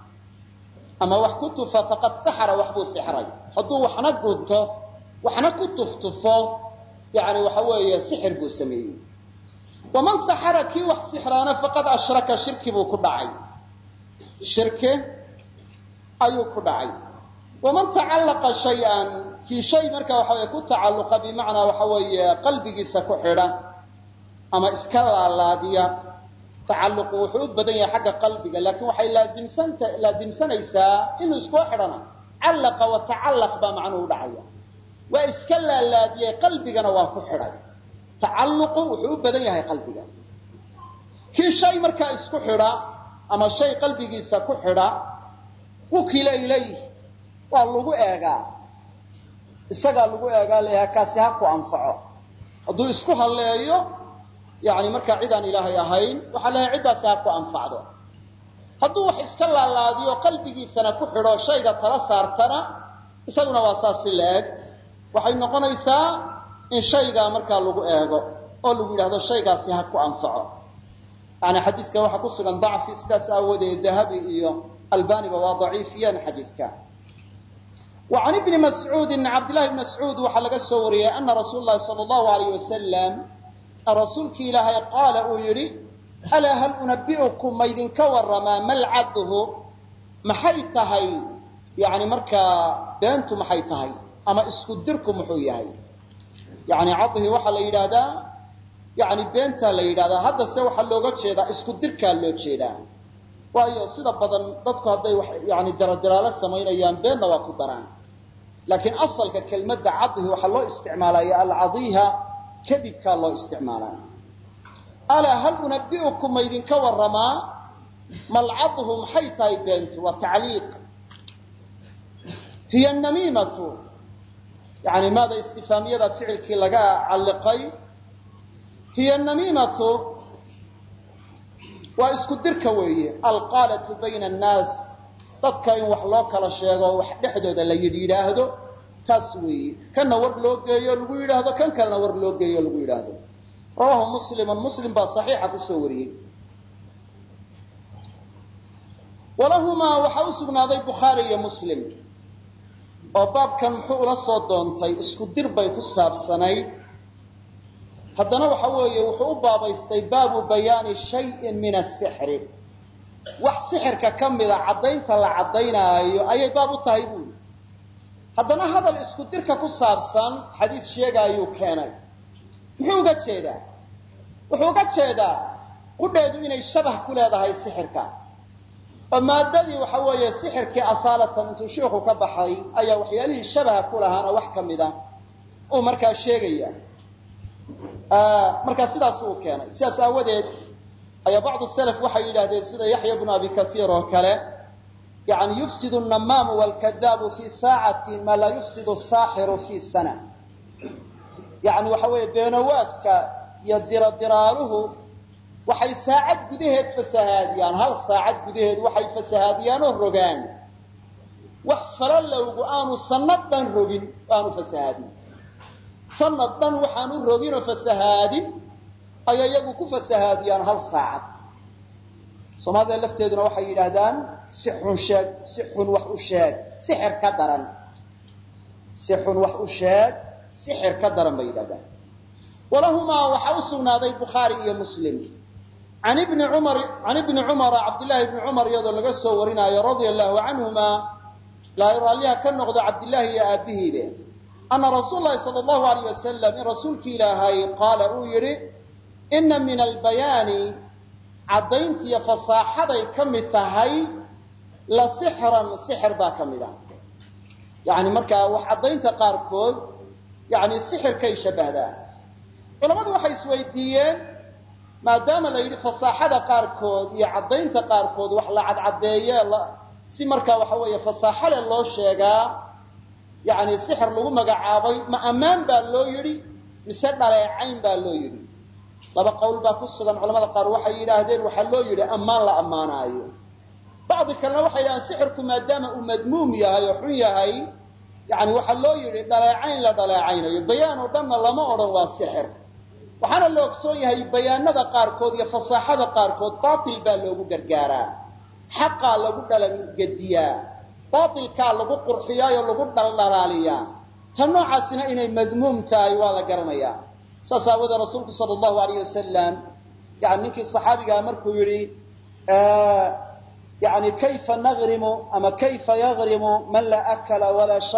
ama wax ku tufa faqad saxara wax buu sixray hadduu waxna gunto waxna ku tuftufo yani waxa weeye sixir buu sameeyey waman saxara kii wax sixraana faqad ashraka shirki buu ku dhacay shirki ayuu ku dhacay waman tacallaqa shay-an kii shay markaa waxa weeye ku tacalluqa bimacnaa waxa weeye qalbigiisa ku xidha ama iska laalaadiya tacalluqu wuxuu u badan yahay xagga qalbiga laakiin waxay laasimsanaysaa inuu isku xidhana callaqa wa tacallaq baa macnuhu u dhacaya waa iska laalaadiyey qalbigana waa ku xidhay tacalluqu wuxuu u badan yahay qalbiga kii shay markaa isku xidha ama shay qalbigiisa ku xidha wukila ilayh waa lagu eegaa isagaa lagu eegaa leeyahay kaasi ha ku anfaco hadduu isku halleeyo yani markaa cid aan ilaahay ahayn waxaa leeyahay ciddaasi ha ku anfacdo hadduu wax iska laalaadiyo qalbigiisana ku xidho shayga tala saartana isaguna waa saasi la-eg waxay noqonaysaa in shaygaa markaa lagu eego oo lagu yidhahdo shaygaasi ha ku anfaco yani xadiiska waxaa ku sugan dacfi sidaas aawadeed dahabi iyo albaniba waa daciifiyeen xadiiska وعن ابن مسعود عبد الله بن مسعود waxa laga soo wariyay أن رسول الله صلى الله عليه وسلم رسولك إلهي قال uu yihi ألا هل أنبئكم ma idinka waramaa malcadhu maxay tahay yani markaa beentu maxay tahay ama isku dirku muxuu yahay yani cadhi waxaa la yidhaahdaa yani beentaa la yidhahdaa haddase waxaa looga jeedaa isku dirkaa loo jeedaa waayo sida badan dadku hadday yani daradiraalo samaynayaan beenna waa ku daraan laakiin asalka kelmadda cadhi waxaa loo isticmaalaya alcadiha kadibkaa loo isticmaalaa alaa hal unabi'ukum ma idinka waramaa malcadhu maxay tahay beentu waa tacliiq hiya namiimatu yani maada istifaamiyada ficilkii laga calliqay hiya namiimatu waa isku dirka weeye alqaalatu bayna annaas dadka in wax loo kala sheego wax dhexdooda la yidhaahdo taas weeye kana war loo geeyo lagu yidhaahdo kan kalena war loo geeyo lagu yidhaahdo rawaahu muslimun muslim baa saxiixa kusoo wariyey walahumaa waxaa u sugnaaday bukhaari iyo muslim oo baabkan muxuu ula soo doontay isku dir bay ku saabsanayd haddana waxa weeye wuxuu u baabaystay baabu bayaani shayin min asixri wax sixirka ka mida caddaynta la caddaynaayo ayay baab u tahay buuli haddana hadal isku dirka ku saabsan xadiis sheegaayuu keenay muxuu uga jeedaa wuxuu uga jeedaa qudheedu inay shabah ku leedahay sixirka oo maadadii waxa weeye sixirkii asaalatan intuu sheikhu ka baxay ayaa waxyaalihii shabaha ku lahaana wax ka mid a uu markaa sheegaya markaa sidaas uu keenay sidaas aawadeed ayaa bacdu salaf waxay yidhahdeen sida yaxya bnu abi kasiir oo kale yani yufsidu annamaamu waalkadaabu fii saacatin maa laa yufsidu asaaxiru fii sana yani waxa weeye beenawaaska iyo diradiraaluhu waxay saacad gudaheed fasahaadiyaan hal saacad gudaheed waxay fasahaadiyaan oo rogaan wax falalowgu aanu sanad dhan rogin aanu fasahaadin sanad dhan waxaanu rogin oo fasahaadin ayay iyagu ku fasahaadiyaan hal saacad soomaalida lafteeduna waxay yidhaahdaan sixun sheeg sixun wax u sheeg sixir ka daran sixun wax u sheeg sixir ka daran bay yidhahdaan walahumaa waxaa u sugnaaday bukhaari iyo muslim can ibni cumara cabdillaahi ibni cumar iyadoo laga soo warinaayo radia allahu canhuma ilaahay raalliha ka noqdo cabdillaahi iyo aabbihiibe ana rasuul lahi sala allahu alayh wasalam in rasuulki ilaahay qaala uu yidhi ina min albayaani caddayntiiyo fasaaxaday ka mid tahay la sixran sixir baa ka mid ah yani markaa wax caddaynta qaarkood yani sixirkay shabbahdaa culammadu waxay isweydiiyeen maadaama la yidhi fasaaxada qaarkood iyo caddaynta qaarkood wax la cadcadeeye si markaa waxa weeye fasaaxale loo sheegaa yani sixir lagu magacaabay ma ammaan baa loo yidhi mise dhaleecayn baa loo yidhi laba qowl baa ku sugan culamada qaar waxay yidhaahdeen waxaa loo yidhi ammaan la ammaanaayo bacdi kalena waxay yidhahdeen sixirku maadaama uu madmuum yahay oo xun yahay yani waxaa loo yidhi dhaleecayn la dhaleecaynayo bayaan oo dhanna lama odhan waa sixir waxaana la ogsoon yahay bayaanada qaarkood iyo fasaaxada qaarkood baatil baa loogu gargaaraa xaqaa lagu dhalangediyaa baatilkaa lagu qurxiyaayoo lagu dhaldhalaaliyaa tan noocaasina inay madmuum tahay waa la garanayaa saas aawoodee rasuulku sala allahu alayh wasalam yani ninkii saxaabigaa markuu yidhi yani kayfa nagrimu ama kayfa yagrimu man laa akala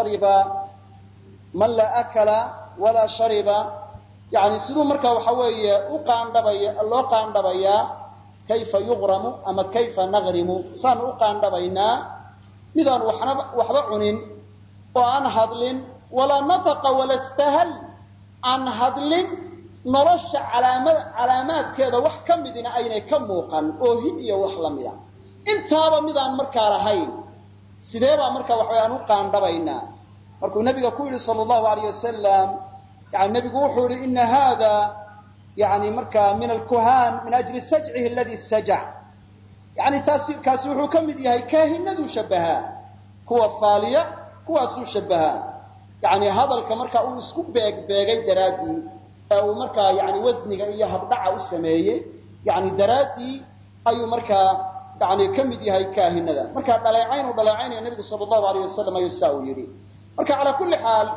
walaa shariba yani siduu markaa waxa weeye loo qaandhabayaa kayfa yugramu ama kayfa nagrimu saanu u qaandhabaynaa midaan waxba cunin oo aan hadlin walaa nataqa wala stahal aan hadlin nolosha calaamaadkeeda wax ka midina aynay ka muuqan oo hid iyo wax la mida intaaba midaan markaa lahayn sidee baa markaa waxaway aan u qaandhabaynaa markuu nabiga ku yidhi sala allahu alayh wasalam yani nabigu wuxuu yihi ina hada yani markaa min alkuhaan min ajli sajcihi aladi sajac yani kaasi wuxuu ka mid yahay kaahinaduu shabbahaa kuwa faaliya kuwaasuu shabbahaa yani hadalka markaa uu isku beegbeegay daraaddii ee uu markaa yani wasniga iyo habdhaca u sameeyey yani daraaddii ayuu markaa yani ka mid yahay kaahinada markaa dhaleecayn uu dhaleecaynaya nabigu sala allahu alayh wasalam ayuu saa uu yidhi marka calaa kulli xaal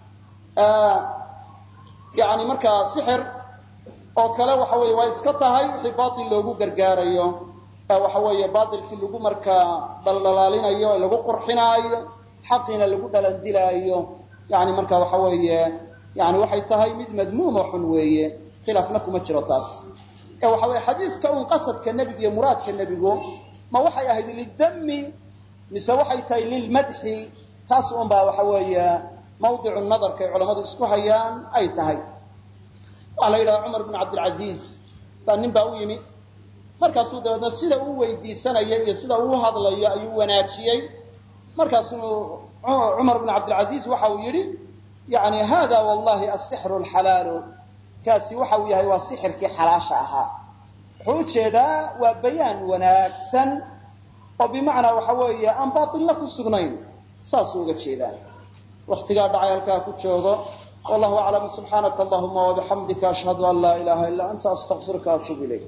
yani markaa sixir oo kale waxa weeye waa iska tahay wixii baatil loogu gargaarayo waxa weeye baatilkii lagu markaa dhaldhalaalinayo ee lagu qurxinaayo xaqiina lagu dhalandilaayo yani marka waxa weeye yani waxay tahay mid madmuum oo xun weeye khilaafna kuma jiro taas ee waxa weeye xadiiska un qasadka nebiga iyo muraadka nebigu ma waxay ahayd lidami mise waxay tahay lilmadxi taas un baa waxa weeye mawdicu nadarka ay culammadu isku hayaan ay tahay waxaa la yidhaha cumar bn cabdilcaziiz baa nin baa u yimi markaasuu dabeedna sida uu weydiisanaya iyo sida uu hadlayo ayuu wanaajiyey markaasuu cumar bn cabdilcaziiz waxa uu yidhi yani hada wallahi asixru alxalaalu kaasi waxa uu yahay waa sixirkii xalaasha ahaa wuxuu ujeedaa waa bayaan wanaagsan oo bimacnaa waxa weeye aan baatilna ku sugnayn saasuu uga jeedaa waktigaa dhacay halkaa ku joogo wallahu aclam subxaanaka allahuma wabixamdika ashhadu an laa ilaha illa anta astaqfiruka atuub ilayk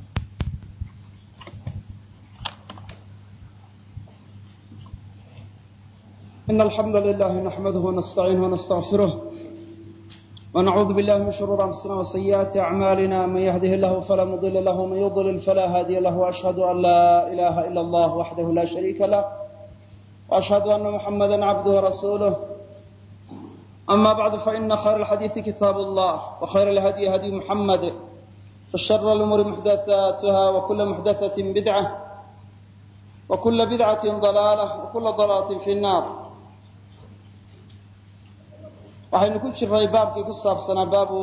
إن الحمد لله نحمده ونستعينه ونستغفره ونعوذ بالله من شرور أنفسنا وسيئات أعمالنا من يهده الله فلا مضل له ومن يضلل فلا هادي له وأشهد أن لا إله إلا الله وحده لا شريك له وأشهد أن محمدا عبده ورسوله أما بعد فإن خير الحديث كتاب الله وخير الهدي هدي محمد وشر الأمور محدثاتها وكل محدثة بدعة وكل بدعة ضلالة وكل ضلالة في النار waxaynu ku jiray baabkii ku saabsanaa baabu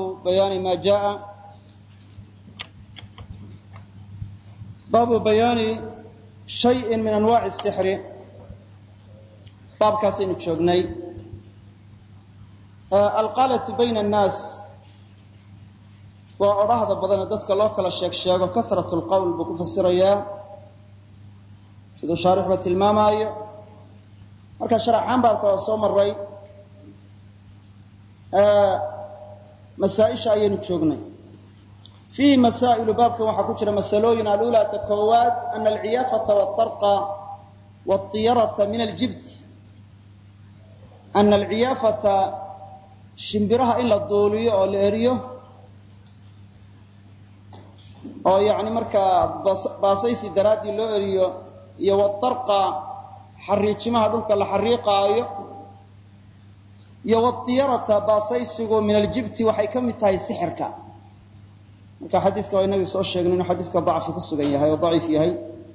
bayaani shayin min anwaaci sixri baabkaasaynu joognay alqaalatu bayna annaas waa odhahda badane dadka loo kala sheego kahratu lqowl buu ku fasirayaa siduu shaarixba tilmaamaayo marka sharaxaan baabka waa soo maray masaaisha ayaynu joognay fiihi masaa'ilu baabkan waxaa ku jira masalooyin alulaata koowaad ana alciyaafata waatarqa waatiyarata min aljibt ana alciyaafata shimbiraha in la duuliyo oo la eriyo oo yani markaa baasaysi daraadii loo eriyo iyo watarqa xariijimaha dhulka la xariiqaayo iyo wadiyarata baasaysigu min aljibti waxay ka mid tahay sixirka. marka xadiiska waa inagii soo sheegnay inuu xadiiska dacfi ku sugan yahay oo daciif yahay.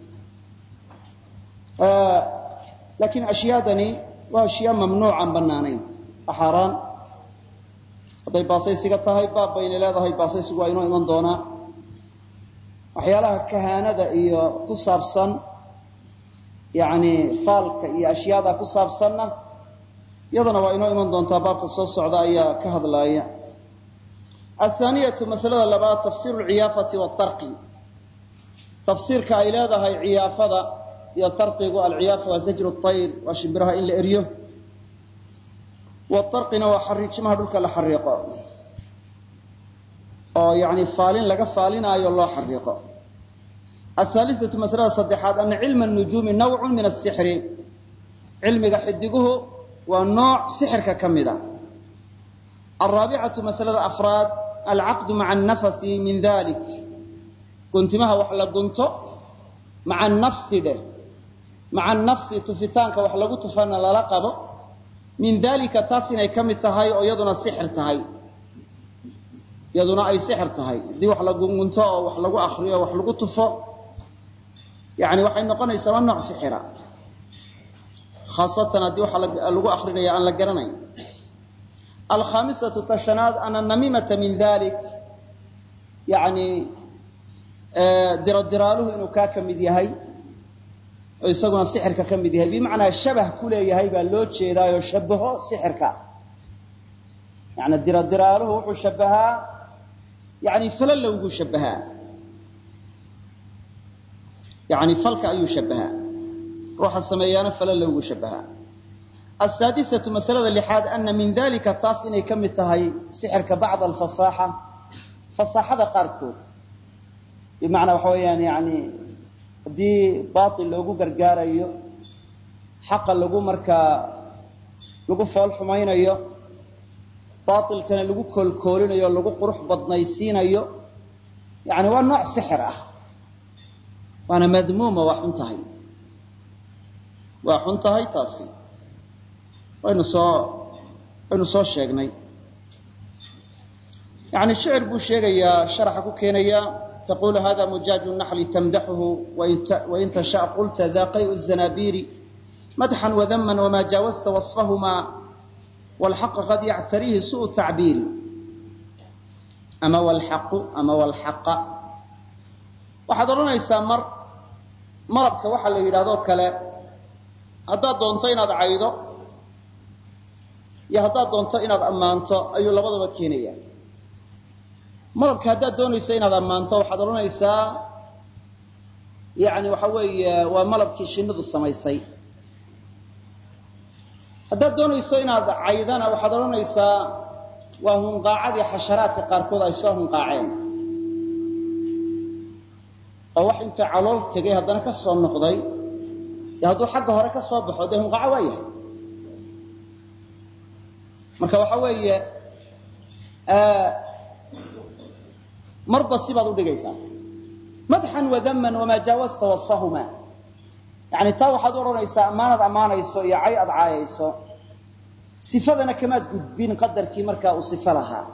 laakiin ashyaadani waa ashyaa mamnuucan bannaanayn, xaaraan. hadday baasaysiga tahay baab bayna leedahay, baasaysigu waa inoo iman doonaa. waxyaalaha kahaanada iyo ku saabsan yani faalka iyo ashyaada ku saabsanna iyadana waa inoo iman doontaa, baabka soo socda ayaa ka hadlaaya. athaaniyatu masalada labaad tafsiiru alciyaafati waatarqi, tafsiirka ay leedahay ciyaafada iyo tarqigu. alciyaafa waa zajru tayr, waa shimbiraha in la eriyo. watarqina waa xariijimaha dhulka la xariiqo oo yani faalin laga faalinaayo loo xariiqo. athaalisatu masalada saddexaad ana cilma nujuumi nawcun min asixri, cilmiga xidiguhu waa nooc sixirka ka mida. alraabicatu masalada afraad alcaqdu maca annafasi min dalik, guntimaha wax la gunto maca nafsi dheh, maca nafsi tufitaanka wax lagu tufana lala qabo, min dalika taas inay ka mid tahay oo iyaduna sixir tahay, iyaduna ay sixir tahay. haddii wax la gungunto oo wax lagu akriyo wax lagu tufo yani waxay noqonaysaa waa nooc sixira, khaasatan haddii waxa lagu akrinaya aan la garanayn. alkhaamisatu tashanaad ana namimata min dalik, yani diradiraaluhu inuu kaa ka mid yahay oo isaguna sixirka ka mid yahay, bimacnaa shabah ku leeyahay baa loo jeedaayoo shabaho sixirka. yani diradiraaluhu wuxuu shabahaa yani falalowguu shabahaa, yani falka ayuu shabahaa, ruuxa sameeyaana falalowguu shabahaa. asaadisatu masalada lixaad ana min dalika taas inay ka mid tahay sixirka bacda alfasaaxa, fasaaxada qaarkood. bimacnaa waxa weeyaan yani haddii baatil loogu gargaarayo, xaqa lagu markaa lagu fool xumaynayo, baatilkana lagu koolkoolinayo, lagu qurux badnaysiinayo, yani waa nooc sixir ah, waana madmuuma, waa xun tahay, waa xun tahay. taasi waynu soo sheegnay. yani shicir buu sheegayaa, sharaxa ku keenaya. taqulu hada mujaaju naxli tamdaxuhu wain tasha qulta da qay'u الzanaabiri madxan wadaman wama jaawazta waصfahuma wاlxaqa qad yactariihi suءu tacbiiri. ama wlxaqu ama wlxaqa waxaad odhanaysaa malabka waxa la yidhahdoo kale, haddaad doonto inaad caydo iyo haddaad doonto inaad ammaanto ayuu labadaba keenaya. malabka haddaad doonayso inaad ammaanto waxaad odhanaysaa yani waxa weeye waa malabkii shinnidu samaysay. haddaad doonayso inaad caydana waxaad odhanaysaa waa hunqaacadii xasharaadka qaarkood ay soo hunqaaceen, oo wax inta calool tegay haddana ka soo noqday, dee hadduu xagga hore ka soo baxo dee hunqaaco waa yahay. marka waxa weeye marba sibaad u dhigaysaa. madxan wadaman wamaa jaawazta waصfahuma, yani taa waxaad u odhanaysaa ammaanaad ammaanayso iyo cay aad caayayso, sifadana kamaad gudbin qadarkii markaa uu sifo lahaa.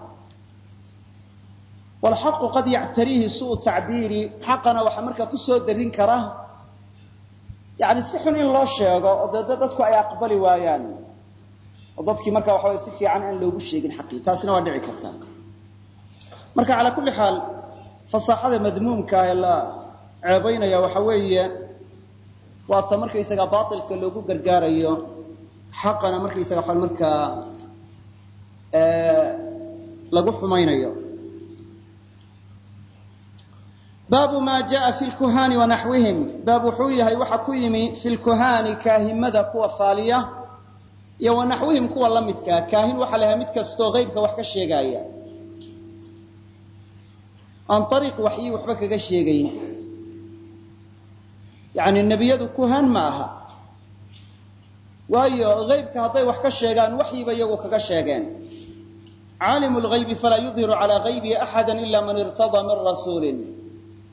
wاlxaqu qad yactariihi suءu tacbiiri, xaqana waxaa markaa kusoo darin kara yani si xun in loo sheego oo dee dadku ay aqbali waayaan, oo dadkii markaa waxa way si fiican aan loogu sheegin xaqii, taasina waa dhici kartaa. marka calaa kulli xaal fasaaxada madmuumka ee la ceebaynaya waxa weeye waa ta markaysaga baatilka loogu gargaarayo, xaqana markaysaga waxa markaa lagu xumaynayo. baabu ma jaa fi lkuhaani wanaxwihim, baab wuxuu yahay waxa ku yimi fi lkuhaani kaahimada kuwa faaliya iyo wanaxwihim kuwa la midkaa. kaahin waxaa la yahay mid kastoo qeybka wax ka sheegaaya, aan ariiq waxyi waxba kaga sheegayn. yani nebiyadu kuhaan ma aha, waayo qeybka hadday wax ka sheegaan waxyiba iyagu kaga sheegeen. caalimu lgaybi falaa yudhiru calaa gaybihi axada ila man irtadaa min rasuulin,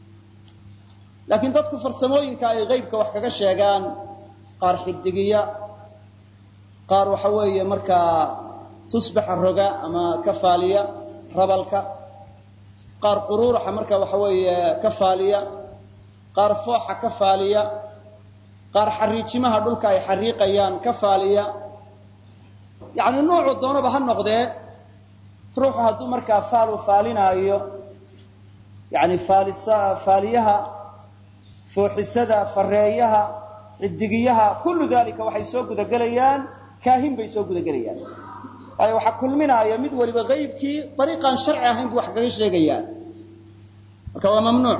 laakiin dadku farsamooyinka ay qaybka wax kaga sheegaan qaar xidigiya qaar waxa weeye markaa tusbaxa roga ama ka faaliya rabalka qaar quruuraxa marka waxa weeye ka faaliya qaar fooxa ka faaliya qaar xariijimaha dhulka ay xariiqayaan ka faaliya yacni noocu doonaba ha noqdee ruuxu hadduu markaa faal u faalinaayo yani faaliyaha fooxisada fareeyaha xidigiyaha kullu dalika waxay soo gudagelayaan kaahin bay soo gudagelayaan waayo waxaa kulminaaya mid waliba qaybkii dariiqaan sharci ahayn buu wax kaga sheegayaa marka waa mamnuuc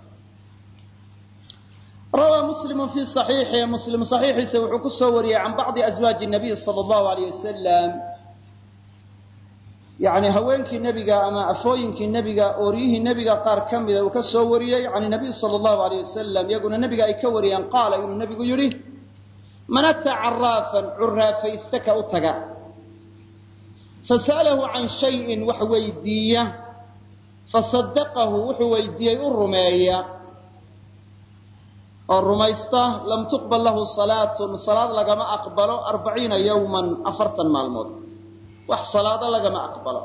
rawaa muslimu fii saxiixi muslim saxiixiisa wuxuu ku soo wariyey can bacdi aswaaji nabiy sala allahu alayh wasalam yani haweenkii nebiga ama afooyinkii nebiga ooryihii nebiga qaar ka mida uu ka soo wariyey can nabiy sala allahu alayh wasalam iyaguna nebiga ay ka wariyeen qaala inuu nebigu yidhi man ataa caraafan curaafayste ka u taga fasa'alahu can shayin wax weydiiya fasadaqahu wuxuu weydiiyey u rumeeya oo rumaysta lam tuqbal lahu salaatun salaad lagama aqbalo 40 yawman 40 maalmood wax salaada lagama aqbalo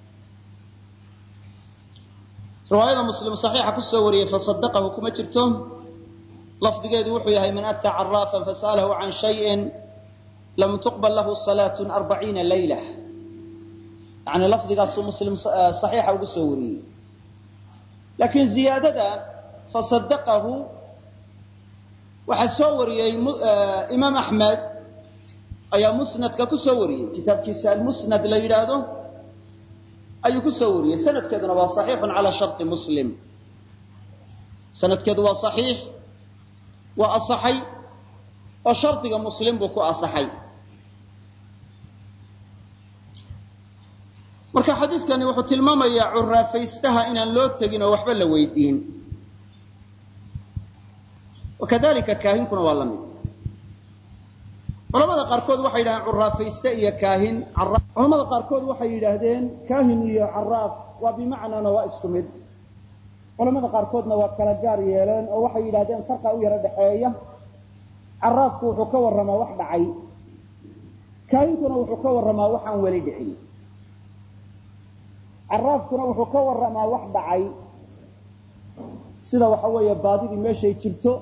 riwaayada muslim saxiixa ku soo wariyay fasadaqahu kuma jirto lafdigeedu wuxuu yahay man ataa caraafan fasa'alahu can shayin lam tuqbal lahu salaatun 40 layla yani lafdigaasuu muslim saxiixa ugu soo wariyey laakiin ziyaadada fasadaqahu waxaa soo wariyey imaam axmed ayaa musnadka ku soo wariyey kitaabkiisa almusnad la yidhaahdo ayuu ku soo wariyey sanadkeeduna waa saxiixun calaa sharti muslim sanadkeedu waa saxiix waa asaxay oo shardiga muslim buu ku asaxay marka xadiidkani wuxuu tilmaamayaa curaafaystaha inaan loo tegin oo waxba la weydiin wakadalika kaahinkuna waa la mid culamada qaarkood waxay yidhahdeen curaafayste iyo kaahin culamada qaarkood waxay yidhaahdeen kaahin iyo caraaf waa bimacnaana waa isku mid culamada qaarkoodna waa kala gaar yeeleen oo waxay yidhahdeen farqa u yaro dhexeeya caraafku wuxuu ka warramaa wax dhacay kaahinkuna wuxuu ka warramaa waxaan weli dhicin caraafkuna wuxuu ka warramaa wax dhacay sida waxa weeye baadidii meeshay jirto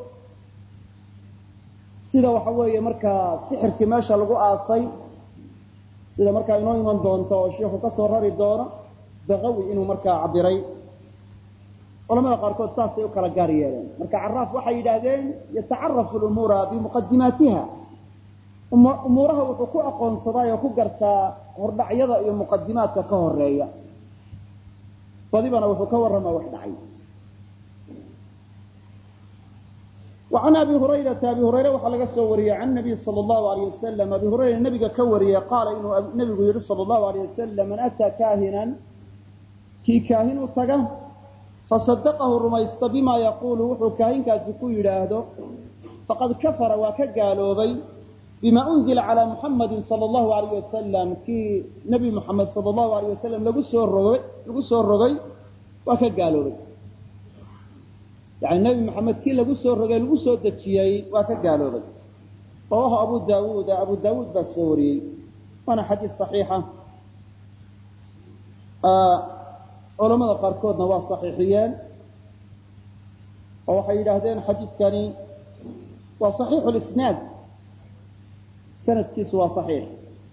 sida waxa weeye markaa sixirkii meesha lagu aasay sida markaa inoo iman doonto oo sheikhu ka soo rari doono baqawi inuu markaa cabiray culamada qaarkood saasay u kala gaar yeeleen marka caraaf waxay yidhaahdeen yatacarafu lumuura bimuqadimaatiha umuuraha wuxuu ku aqoonsadaa oo ku gartaa hordhacyada iyo muqadimaadka ka horeeya badibana wuxuu ka warramaa wax dhacay وعن أبي هريرة أبي هريرة وحلق السوري عن النبي صلى الله عليه وسلم أبي هريرة النبي كوري قال إنه النبي صلى الله عليه وسلم من أتى كاهنا كي كاهن وتقى فصدقه الرميست بما يقول وحو كاهن كازكو يلاهده فقد كفر وكقالوا بي بما أنزل على محمد صلى الله عليه وسلم كي نبي محمد صلى الله عليه وسلم لقصوا الرغي وكقالوا بي يعني النبي محمد كي لغو سو رغay lagu soo dajiyay waa ka gaaloobay oo Abu Daawud bas wariyay wana xadiis saxiixa culimada qaarkoodna waa saxiixiyeen oo waxay yiraahdeen xadiiskani waa saxiix al-isnaad sanadkiisu waa saxiix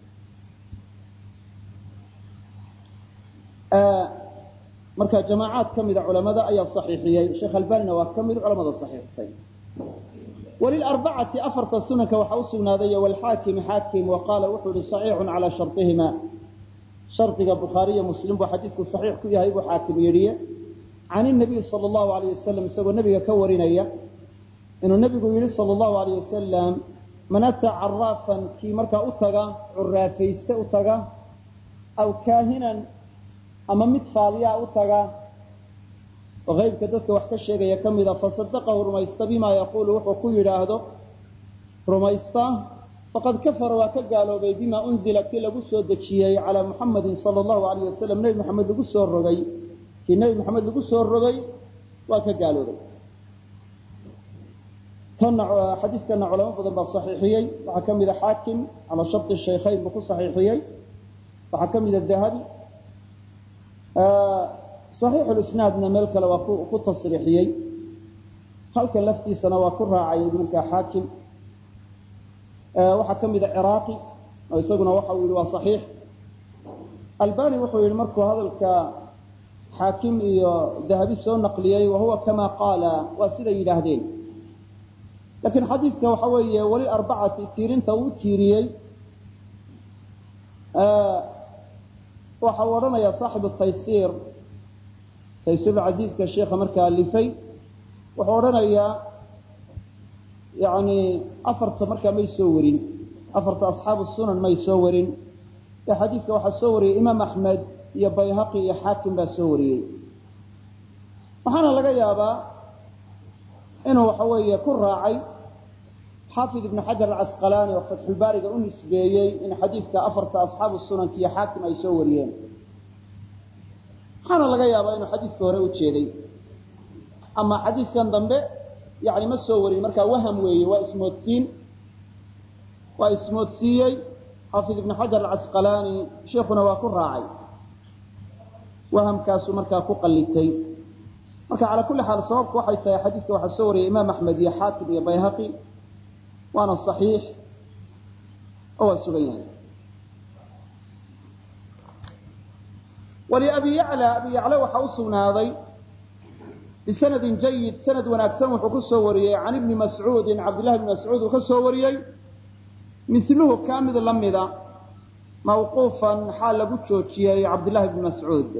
marka jamaacad kamida culimada ayaa saxiixiyay sheekh albanina waa kamid culimada saxiixisay walil arba'ati afarta sunanka waxa uu sugnaaday wal haakim waqala wuxuu saxiixun ala shartihima shartiga bukhari iyo muslim buu xadiisku saxiix ku yahay buu haakim yiriye عن النبي صلى الله عليه وسلم سوى النبي كورينيا إنه النبي يقول صلى الله عليه وسلم من أتى عرافا كي مركا أتغى عرافيست أتغى أو كاهنا أما متفاليا أتغى وغير كذلك وحكى الشيء يكمل فصدقه رميست بما يقول وحكو يراهده رميست فقد كفر وكقالوا بما أنزل كلا قصوا الدكشيي على محمد صلى الله عليه وسلم نبي محمد قصوا الرغي في النبي محمد قصوا الرغي وكقالوا xadiidkana culamo badan baa saxiixiyey. waxaa ka mida xaakim calaa sharti shaykhayn buu ku saxiixiyey. waxaa ka mida dahabi. saxiixulisnaadna meel kale waa ku tasriixiyey. halkan laftiisana waa ku raacay markaa xaakim. waxaa ka mida ciraaqi oo isaguna waxa uu yihi waa saxiix. albani wuxuu yihi markuu hadalka xaakim iyo dahabi soo naqliyey wahuwa kama qaala, waa siday yidhaahdeen. laakiin xadiidka waxa weeye weli arbacati tiirinta uu tiiriyey waxa uu odhanaya saaxibu taysiir casiiska sheekha markaa alifay, wuxuu odhanayaa yani afarta markaa may soo warin, afarta asxaabu sunan may soo warin. ee xadiidka waxaa soo wariyey imaam axmed iyo bayhaqi iyo xaakim baa soo wariyey. waxaana laga yaabaa inuu waxa weeye ku raacay xaafid ibnu xajar alcasqalaani oo fatxulbaariga u nisbeeyey in xadiidka afarta asxaabu sunanka iyo xaakim ay soo wariyeen. waxaana laga yaabaa inuu xadiidka hore u jeeday, ama xadiidkan dambe yani ma soo warin, markaa waham weeye, waa ismoodsiiyey xaafid ibnu xajar alcasqalaani, sheekuna waa ku raacay, wahamkaasu markaa ku qallitay. marka calaa kulli xaal sababku waxay tahay xadiidka waxaa soo wariyay imaam axmed iyo xaakim iyo bayhaqi, waana saxiix oo waa sugan yahay. waliabi yacla waxaa u sugnaaday bisanadin jayid, sanad wanaagsan wuxuu ku soo wariyey can ibni mascuudin, cabdillahi bni mascuud uu ka soo wariyey, miluhu kaa mid la mida, mawquufan xaal lagu joojiyey cabdillahi bni mascuud.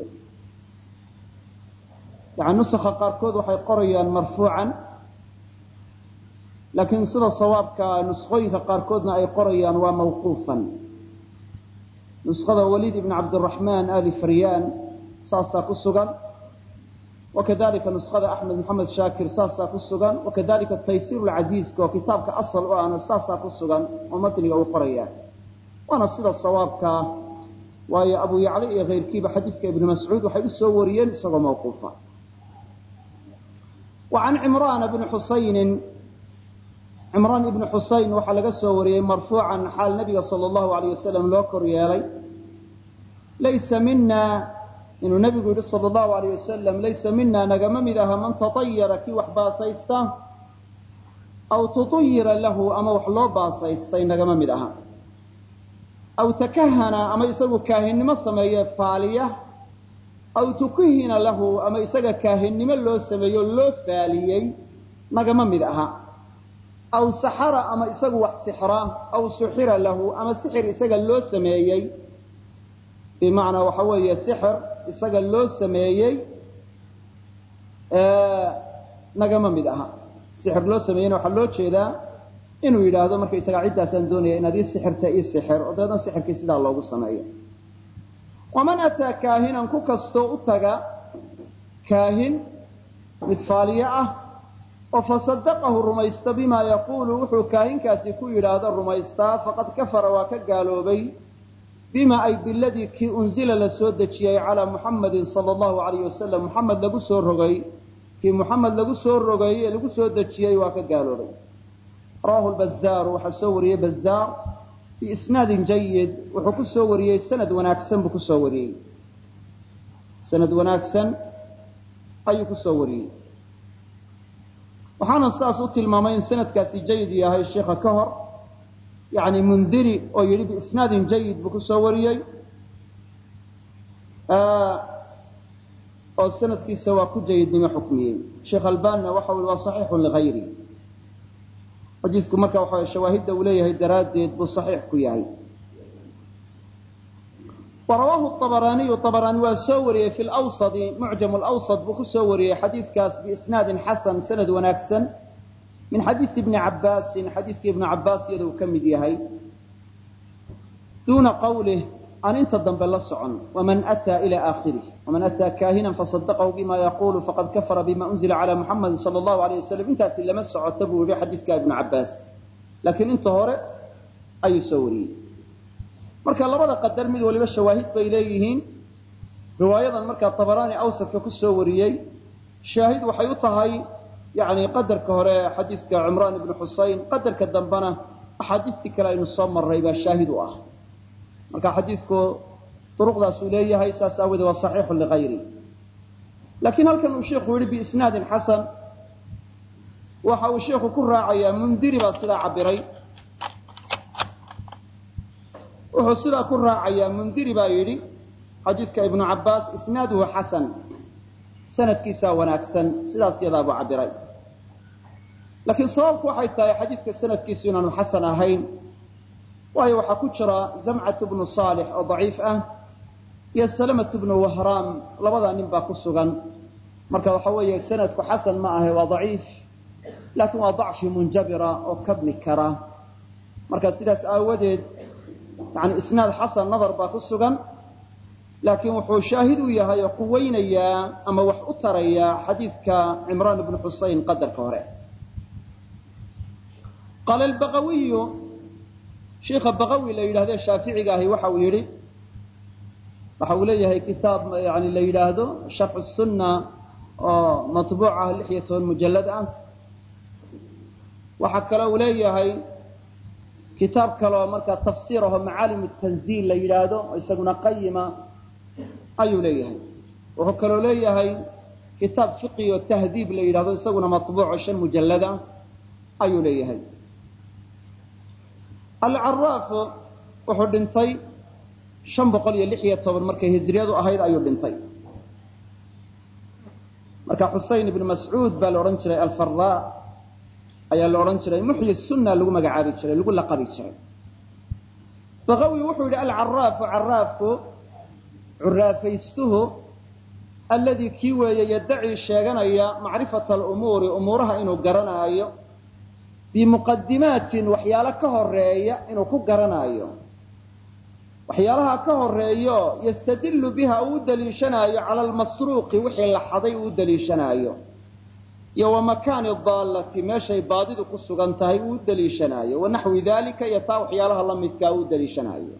yani nusakha qaarkood waxay qorayaan marfuucan, laakiin sida sawaabka nusqooyinka qaarkoodna ay qorayaan waa mawquufan. nuskhada waliid ibn cabdiraxmaan ali faryaan saasaa ku sugan, wakadalika nuskhada axmed maxamed shaakir saasaa ku sugan, wakadalika taysiir lcasiiska oo kitaabka asal u ahna saasaa ku sugan oo matniga uu qoraya. waana sida sawaabka, waayo abu yacla iyo keyrkiiba xadiidka ibni mascuud waxay u soo wariyeen isagoo mawquufa. wa can cimraan ibni xusayn waxaa laga soo wariyey marfuucan xaal nabiga sala allahu alayh wasalam loo kor yeelay, laysa mina, inuu nabigu yihi sala allahu alayh wasalam, laysa mina nagama mid aha man tatayara kii wax baasaysta, aw tutuyira lahu ama wax loo baasaystay nagama mid aha, aw takahana ama isagu kaahinnimo sameeye faaliya, aw tukihina lahu ama isaga kaahinnimo loo sameeyo loo faaliyey nagama mid aha, aw saxara ama isagu wax sixra, aw suxira lahu ama sixir isaga loo sameeyey, bimacnaa waxa weeye sixir isaga loo sameeyey nagama mid aha. sixir loo sameeyeyna waxaa loo jeedaa inuu yidhaahdo marka isaga ciddaasaan doonaya inaad ii sixirta ii sixir, oo dabeedna sixirkii sidaa loogu sameeyo. waman ataa kaahinan ku kastoo u taga kaahin mid faaliye ah oo fasadaqahu rumaysta bimaa yaquulu wuxuu kaahinkaasi ku yidhaahdo rumaystaa, faqad kafara waa ka gaaloobay bima ay biladii kii unzila la soo dejiyey calaa muxamadin sala allahu alayh wasalam, muxamed lagu soo rogay, kii muxamed lagu soo rogay ee lagu soo dejiyey waa ka gaaloobay. rawahu lbazaaru waxaa soo wariyey bazaar biisnaadin jayid, wuxuu ku soo wariyey sanad wanaagsan buu ku soo wariyey, sanad wanaagsan ayuu ku soo wariyey. waxaana saas u tilmaamay in sanadkaasi jayid yahay sheikha ka hor, yani mundiri oo yidhi biisnaadin jayid buu ku soo wariyey, oo sanadkiisa waa ku jayidnimo xukmiyey. sheekh albanina waxa ui waa saxiixun ligayri, xadiisku marka waxa shawaahidda uu leeyahay daraaddeed buu saxiix ku yahay. warawaahu abaraaniyu, abaraani waa soo wariyey fi lawsadi, mucjam lawsad buu ku soo wariyey xadiidkaas biisnaadin xasan, sanad wanaagsan, min xadiidi ibni cabaasin, xadiidkii ibnu cabaas iyada uu ka mid yahay, duuna qawlih, aan inta dambe la socon, waman ataa ila aakhirih, waman ataa kaahinan fasadaqahu bima yaqulu faqad kafara bima unzila cala muxamadin sala allahu alayh wasalam. intaasi lama socota buu yihi xadiidka ibnu cabaas, laakiin inta hore ayuu soo wariyey. marka labada qadar mid waliba shawaahid bay leeyihiin. riwaayadan markaa tabaraani awsadka ku soo wariyey shaahid waxay u tahay yani qadarka hore xadiiska cimraan ibnu xusayn qadarka dambena axaadiistii kale aynu soo marray baa shaahid u ah. marka xadiisku duruqdaasuu leeyahay, saas aawoodee waa saxiixu ligayri. laakiin halkan uu sheikhu yihi biisnaadin xasan, waxa uu sheikhu ku raacayaa mundiri baa sidaa cabiray. wuxuu sidaa ku raacayaa mundiri baa yidhi xadiiska ibnu cabbaas isnaaduhu xasan, sanadkiisaa wanaagsan, sidaas yadaa buu cabiray. laakiin sababku waxay tahay xadiidka sanadkiisu inaanu xasan ahayn, waayo waxaa ku jira zamcat bnu saalix oo daciif ah iyo salamatu bnu wahraam, labadaa nin baa ku sugan. marka waxa weeye sanadku xasan ma ahe, waa daciif, laakiin waa dacfi munjabira oo kabni kara. marka sidaas aawadeed yani isnaad xasan nadar baa ku sugan, laakiin wuxuu shaahid u yahay oo quweynayaa ama wax u tarayaa xadiidka cimraan ibnu xusayn qadarka hore. qaala albaqawiyu, sheikha baqawi la yidhahdee shaaficiga ahi waxa uu yidhi, waxa uu leeyahay kitaab yani la yidhaahdo sharxu sunna oo matbuuc ah 16 mujallad ah. waxaa kale uu leeyahay kitaab kaleo markaa tafsiir aho macaalim tanziil la yidhaahdo oo isaguna qayima ayuu leeyahay. wuxuu kaloo leeyahay kitaab fiqi oo tahdiib la yidhahdo isaguna matbuuc 5 mujallad ah ayuu leeyahay. alcaraaf wuxuu dhintay 516 markay hijriyadu ahayd ayuu dhintay. marka xusayn ibnu mascuud baa la odhan jiray alfaraa ayaa la odhan jiray, muxyi sunna lagu magacaabi jiray, lagu laqabi jiray. baqawi wuxuu yidhi alcaraafu caraafku curaafaystuhu alladii kii weeye yaddaci sheeganaya macrifata alumuuri umuuraha inuu garanaayo bimuqadimaatin waxyaalo ka horeeya inuu ku garanaayo, waxyaalaha ka horeeyo yastadilu biha uu u daliishanaayo cala almasruuqi wixii la xaday uu u daliishanaayo, iyo wa makaani daallati meeshay baadidu ku sugan tahay uu u daliishanaayo, wa naxwi dalika iyo taa waxyaalaha la midkaa uu u daliishanaayo.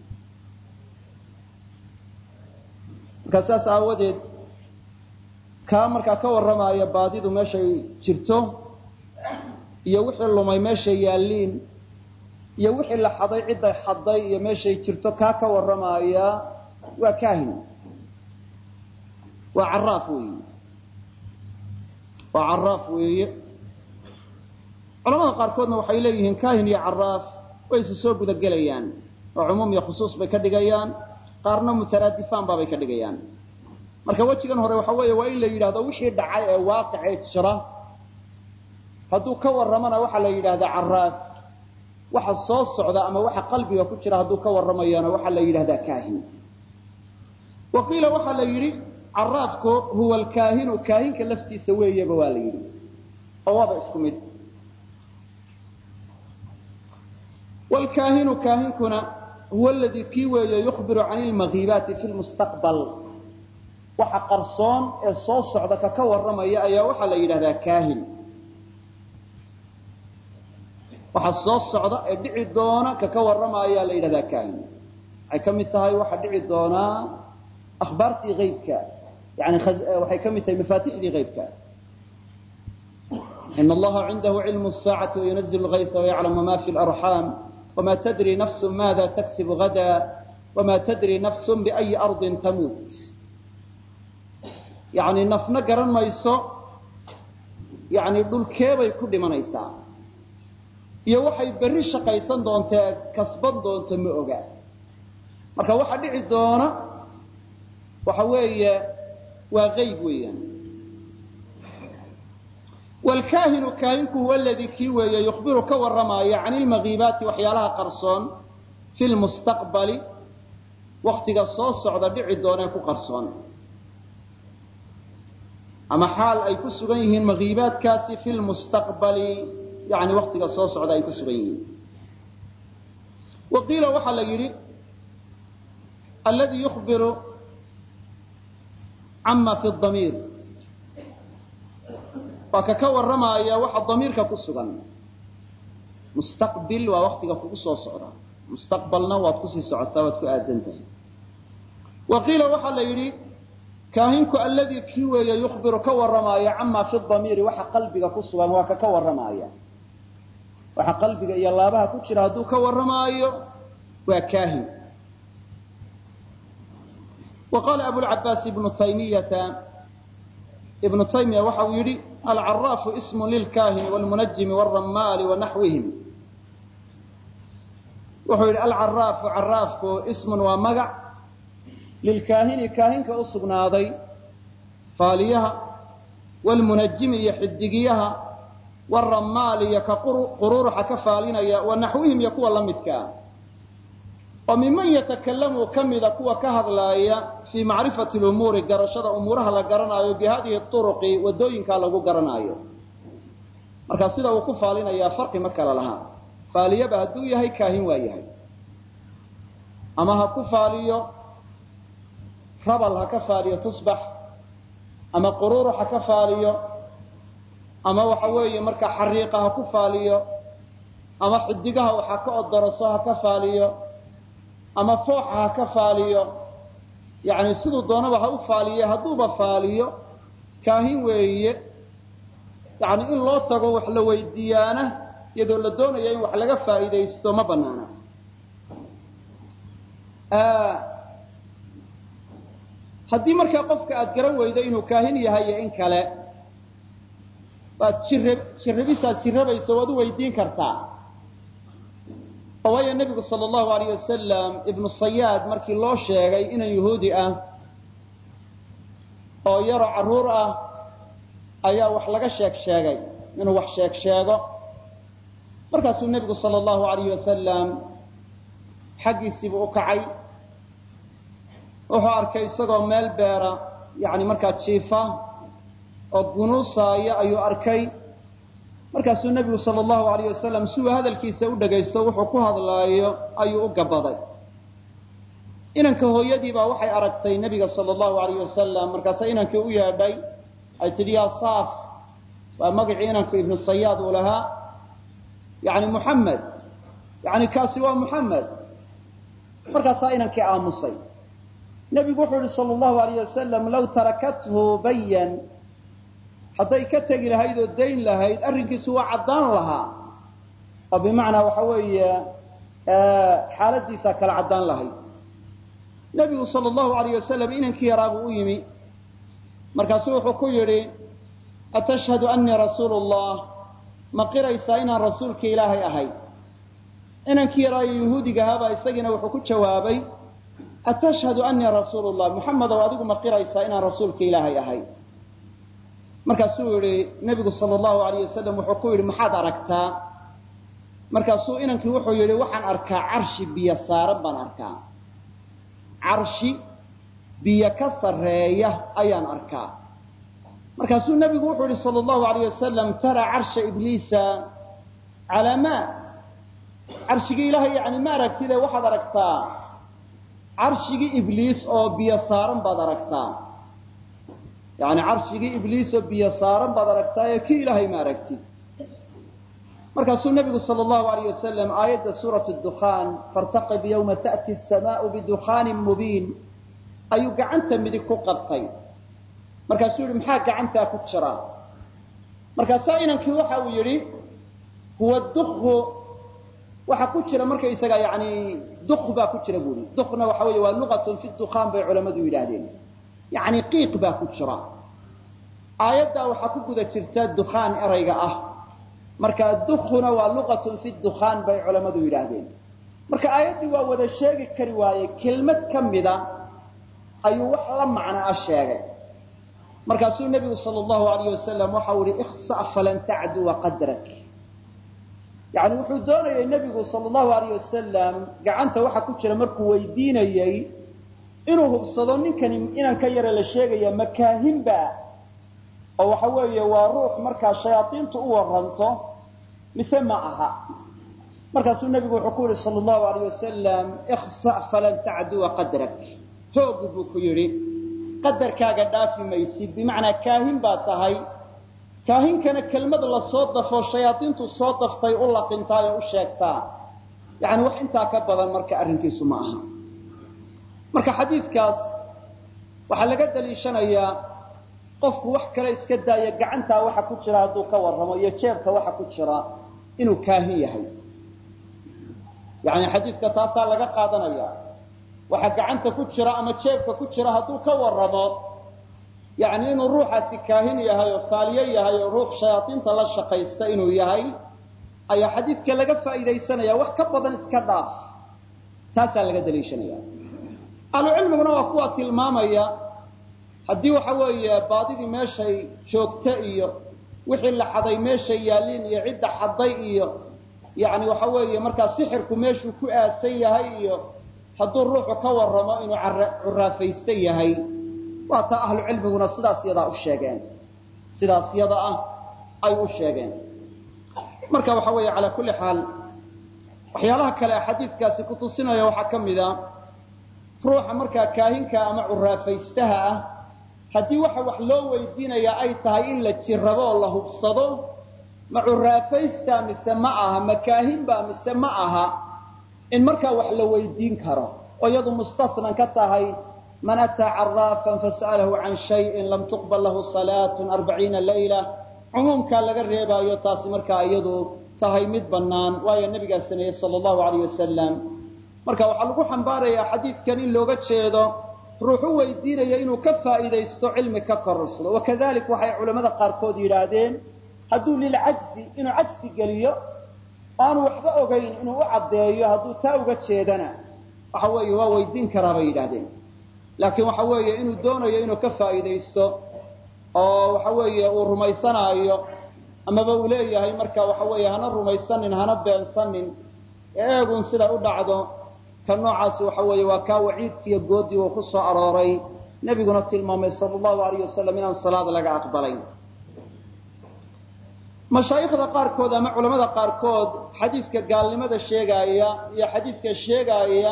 markaa saas aawadeed kaa markaa ka warramaya baadidu meeshay jirto iyo wixii lumay meeshay yaalliin iyo wixii la xaday cidday xaday iyo meeshay jirto kaa ka warramaya waa kaahin, waa caraaf weeye, waa caraaf weeye. culamada qaarkoodna waxay leeyihiin kaahin iyo caraaf way isu soo gudagelayaan oo cumuum iyo khusuus bay ka dhigayaan, qaarna mutaraadifaan baabay ka dhigayaan. marka wejigan hore waxa weeye waa in la yidhahdo wixii dhacay ee waaqicee jira hadduu ka warramana waxaa la yidhahdaa caraaf, waxa soo socda ama waxa qalbiga ku jira hadduu ka warramayana waxaa la yidhahdaa kaahin. wa qiila waxaa la yidhi caraafku huwa alkaahinu, kaahinka laftiisa weeyaba waa la yidhi, oo waaba isku mid. waalkaahinu kaahinkuna huwa aladii kii weeye yukhbiru can ilmagiibaati fi lmustaqbal, waxa qarsoon ee soo socda ka warramaya ayaa waxaa la yidhahdaa kaahin. waxa soo socda ee dhici doona ka warramaya ayaa la yidhahdaa kaahin. waxay ka mid tahay waxa dhici doonaa akhbaartii haybka, yani waxay ka mid tahay mafaatixdii haybka. ina allaha cindahu cilmu saacati wayunazil lgaysa wayaclamu ma fi larxaam wma tadri nafsu maada taksibu gada wma tadri nafsu biayi ardin tamuut. yani nafna garan mayso yani dhulkeebay ku dhimanaysaa iyo waxay berri shaqaysan doontee kasban doonto ma oga. marka waxa dhici doona waxa weeye waa qayb weeyaan. waalkaahinu kaahinku huwa aladii kii weeye yukhbiru ka warramaya can ilmagiibaati waxyaalaha qarsoon fi lmustaqbali waktiga soo socda dhici doonee ku qarsoon, ama xaal ay ku sugan yihiin magiibaadkaasi fi lmustaqbali, yani waktiga soo socda ay ku sugan yihiin. wa qiila waxaa la yidhi alladii yukhbiru cama fi damiir, waa ka warramaya waxa damiirka ku sugan. mustaqbil waa waktiga kugu soo socda, mustaqbalna waad kusii socotaa, waad ku aadan tahay. wa qiila waxaa la yidhi kaahinku alladii kii weeye yukhbiru ka warramaaya camaa fi damiiri waxa qalbiga ku sugan waa ka warramaaya waxa qalbiga iyo laabaha ku jira hadduu ka warramaayo waa kaahin. wa qaala abulcabaas ibnu taymiya waxa uu yidhi alcaraafu ismu lilkaahini wlmunajimi wاlrammaali wanaxwihim. wuxuu yidhi alcaraafu caraafku ismun waa magac lilkaahini kaahinka u sugnaaday faaliyaha wlmunajimi iyo xidigiyaha wاrammaali iyo ka quruuruxa ka faalinaya wanaxwihim iyo kuwa la midkaa oo miman yatakalamu ka mida kuwa ka hadlaaya fii macrifati lumuuri garashada umuuraha la garanaayo bihadihi turuqi wadooyinkaa lagu garanaayo. markaa sida uu ku faalinayaa farqi ma kala lahaa. faaliyaba hadduu yahay kaahin waa yahay, ama ha ku faaliyo rabal ha ka faaliyo tusbax, ama quruurux ha ka faaliyo, ama waxa weeye markaa xariiqa ha ku faaliyo, ama xidigaha waxa ka odoroso ha ka faaliyo, ama fooxa ha ka faaliyo, yani siduu doonaba ha u faaliye. hadduuba faaliyo kaahin weeye. yani in loo tago wax la weydiiyaana iyadoo la doonaya in wax laga faa'iidaysto ma banaana. haddii markaa qofka aad garan weydo inuu kaahin yahay iyo in kale, waad jirrabisaad jirrabayso waad u weydiin kartaa. oo waayo nebigu sala allahu alayh wasalam ibnu sayaad markii loo sheegay inan yahuudi ah oo yaroo carruur ah ayaa wax laga sheegay inuu wax sheego. markaasuu nebigu sala allahu alayh wasalam xaggiisiibuu u kacay. wuxuu arkay isagoo meel beera yani markaa jiifa oo gunuusaaya ayuu arkay. markaasuu nebigu sala allahu alayh wasalam si uu hadalkiisa u dhagaysto wuxuu ku hadlaayo ayuu u gabaday. inanka hooyadiibaa waxay aragtay nebiga sala allahu alayh wasalam. markaasaa inankii u yeedhay, ay tidhi yaa saaf, waa magacii inanku ibnu sayaad uu lahaa, yani muxamed, yani kaasi waa muxamed. markaasaa inankii aamusay. nebigu wuxuu yihi sala allahu alayh wasalam law tarakathu bayan, hadday ka tegi lahayd oo dayn lahayd arrinkiisu waa caddaan lahaa, oo bimacnaa waxa weeye xaaladiisaa kala caddaan lahayd. nebigu sala allahu alayh wasalam inankii yaraabuu u yimi. markaasuu wuxuu ku yidhi atashhadu annii rasuulu llah, ma qiraysaa inaan rasuulkii ilaahay ahay? inankii yaraayo yahuudiga ahaabaa isagiina wuxuu ku jawaabay atashhadu annii rasuulu llah, muxamedow adigu ma qiraysaa inaan rasuulka ilaahay ahay? markaasuu yidhi nebigu sala allahu alayh wasalam wuxuu ku yidhi maxaad aragtaa? markaasuu inankii wuxuu yidhi waxaan arkaa carshi biyo saaran baan arkaa. carshi biyo ka sarreeya ayaan arkaa. markaasuu nebigu wuxuu yidhi sala allahu alayh wasalam taraa carsha ibliisa calaa maa, carshigii ilaahay yani ma aragtide waxaad aragtaa carshigii ibliis oo biyo saaran baad aragtaa. yani carshigii ibliis oo biyo saaran baad aragtaa ee kii ilaahay ma aragtid. markaasuu nebigu sala allahu alayh wasalam aayadda suurat dukhaan fartaqib yawma ta'ti asamaau bidukhaanin mubiin ayuu gacanta midig ku qabtay. markaasuu yihi maxaa gacantaa ku jira? markaasaa inankii waxa uu yidhi huwa dukhu, waxa ku jira markaysaga yani duk baa ku jira buu yihi. dukna waxa weeye waa luqatun fi dukhaan bay culammadu yidhaahdeen, yani qiiq baa ku jira. aayaddaa waxaa ku guda jirta dukhaan erayga ah. marka dukhuna waa luqatun fi dukhaan bay culammadu yidhaahdeen. marka aayaddii waa wada sheegi kari waaye, kelmad ka mida ayuu wax la macno ah sheegay. markaasuu nebigu sala allahu alayh wasalam waxau ihi ikhsa falan tacduwa qadrak. yani wuxuu doonayay nebigu sala allahu alayh wasalam gacanta waxa ku jira markuu weydiinayey inuu hubsado ninkani inanka yare la sheegaya makaahinba oo waxa weeye waa ruux markaa shayaaiintu u waranto mise ma aha. markaasuu nebigu wuxuu ku yihi sala allahu alayh wasalam ikhsa falan tacduwa qadrak, hoog buu ku yidhi qadarkaaga dhaafi maysid, bimacnaa kaahin baa tahay. kaahinkana kelmad la soo dafo shayaaiintu soo daftay u laqintaay oo u sheegtaa, yani wax intaa ka badan marka arrinkiisu ma aha. marka xadiidkaas waxaa laga daliishanayaa qofku wax kale iska daaya gacantaa waxa ku jira hadduu ka warramo iyo jeebka waxa ku jira inuu kaahin yahay yani xadiidka taasaa laga qaadanaya waxa gacanta ku jira ama jeebka ku jira hadduu ka warramo yani inuu ruuxaasi kaahin yahay oo faaliye yahay oo ruux shayaaiinta la shaqaysta inuu yahay ayaa xadiidka laga faa'iidaysanaya wax ka badan iska dhaaf taasaa laga daliishanaya ahlucilmiguna waa kuwa tilmaamaya haddii waxa weeye baadidii meeshay joogta iyo wixii la xaday meeshay yaaliin iyo cidda xaday iyo yani waxa weeye markaa sixirku meeshuu ku aasan yahay iyo hadduu ruuxu ka warramo inuu curaafaysta yahay waa taa ahlucilmiguna sidaas yadaa u sheegeen sidaas yada ah ay u sheegeen marka waxa weeye calaa kulli xaal waxyaalaha kale xadiidkaasi ku tusinaya waxaa ka mid a ruuxa markaa kaahinka ama curaafaystaha ah haddii waxa wax loo weydiinaya ay tahay in la jirrabo oo la hubsado ma curaafaysta mise ma aha ma kaahinba mise ma aha in markaa wax la weydiin karo oo iyadu mustasnan ka tahay man ataa caraafan fasa'alahu can shayin lam tuqbal lahu salaatun 40 layla cumuumkaa laga reebaayo taasi markaa iyadu tahay mid bannaan waayo nabigaa sameeyey sala allahu alayh wasalam marka waxaa lagu xambaarayaa xadiidkan in looga jeedo ruux u weydiinaya inuu ka faa'iidaysto cilmi ka kororsado wakadalik waxay culammada qaarkood yidhaahdeen hadduu lilcajzi inuu cajsi geliyo aanu waxba ogayn inuu u caddeeyo hadduu taa uga jeedana waxa weeye waa weydiin karaa bay yidhaahdeen laakiin waxa weeye inuu doonayo inuu ka faa'iidaysto oo waxa weeye uu rumaysanaayo amaba uu leeyahay marka waxa weeye hana rumaysanin hana beensanin ee eegun sida u dhacdo ka noocaasi waxa weeye waa kaa waciidkiiyo goodii uu ku soo arooray nebiguna tilmaamay sala allahu alayh wasalam inaan salaad laga aqbalayn mashaayikhda qaarkood ama culamada qaarkood xadiiska gaalnimada sheegaaya iyo xadiiska sheegaaya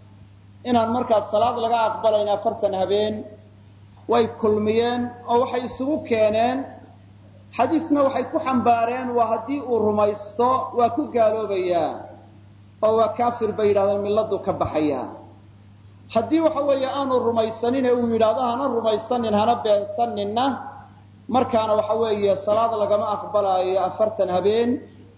inaan markaa salaad laga aqbalayn 40 habeen way kulmiyeen oo waxay isugu keeneen xadiisna waxay ku xambaareen waa haddii uu rumaysto waa ku gaaloobayaa oo waa kaafir bay yidhahdeen milladuu ka baxayaa haddii waxa weeye aanu rumaysanine uu yidhaahdo hana rumaysanin hana beensaninna markaana waxa weeye salaad lagama aqbalaayo 40 habeen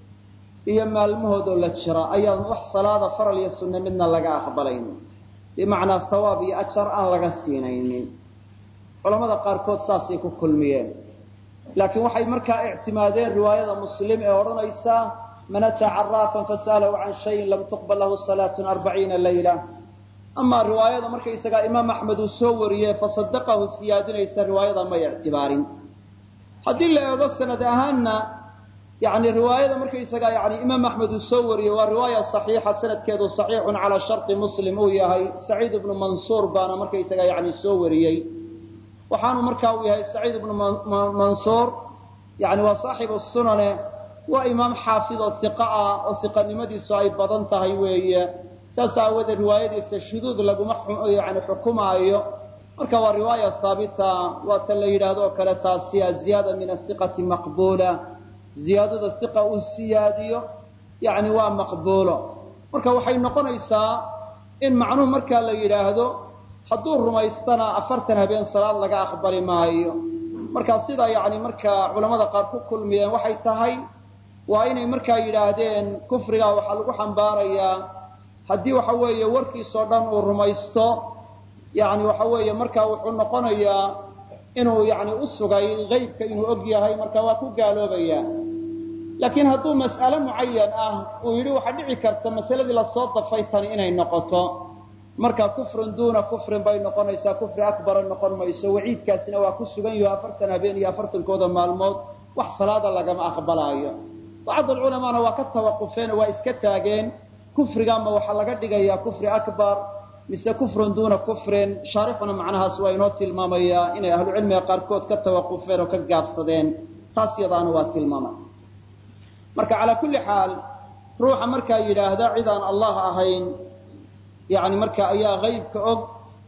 iyo maalmahoodoo la jira ayaan wax salaada faral iyo sunne midna laga aqbalayn bimacnaa sawaab iyo ajar aan laga siinaynin culamada qaarkood saasay ku kulmiyeen laakiin waxay markaa ictimaadeen riwaayada muslim ee odhanaysa man ataa caraafan fasa'alahu can shayin lam tuqbal lahu salaatun 40 layla amaa riwaayada markaysagaa imaam axmed uu soo wariyey fasadaqahu siyaadinaysa riwaayada may ictibaarin haddii la eego sanad ahaanna yani riwaayada markaysagaa yani imaam axmed uu soo wariyey waa riwaaya saxiixa sanadkeedu saxiixun calaa sharti muslim uu yahay saciid ibnu mansuur baana markaysagaa yani soo wariyey waxaanu markaa uu yahay saciid ibnu mansuur yani waa saaxibu sunane waa imaam xaafid oo iqa ah oo iqanimadiisu ay badan tahay weeye saas aawadeed riwaayadiisa shuduud laguma yani xukumaayo marka waa riwaaya haabita waa tan la yidhaahdo oo kale taasi aziyaada min athiqati maqbuula ziyaadada iqa uu siyaadiyo yani waa maqbuulo marka waxay noqonaysaa in macnuhu markaa la yidhaahdo hadduu rumaystana 40 habeen salaad laga aqbali maayo marka sida yani markaa culamada qaar ku kulmiyeen waxay tahay waa inay markaa yidhaahdeen kufriga waxaa lagu xambaarayaa haddii waxa weeye warkiisoo dhan uu rumaysto yani waxa weeye markaa wuxuu noqonayaa inuu yani u sugay qaybka inuu og yahay marka waa ku gaaloobaya laakiin hadduu mas'ale mucayan ah uu yidhi waxaa dhici karta masaladii lasoo dafay tani inay noqoto marka kufrun duuna kufrin bay noqonaysaa kufri akbara noqon mayso waciidkaasina waa ku sugan yaho 40 habeen iyo 40kooda maalmood wax salaada lagama aqbalaayo bacd alculamaana waa ka tawaqufeen oo waa iska taageen kufrigaama waxaa laga dhigayaa kufri akbar mise kufrun duuna kufrin shaarixuna macnahaas waa inoo tilmaamayaa inay ahlucilmiga qaarkood ka tawaqufeen oo ka gaabsadeen taas yadaana waa tilmaama marka calaa kulli xaal ruuxa markaa yidhaahda cidaan allah ahayn yani marka ayaa qaybka og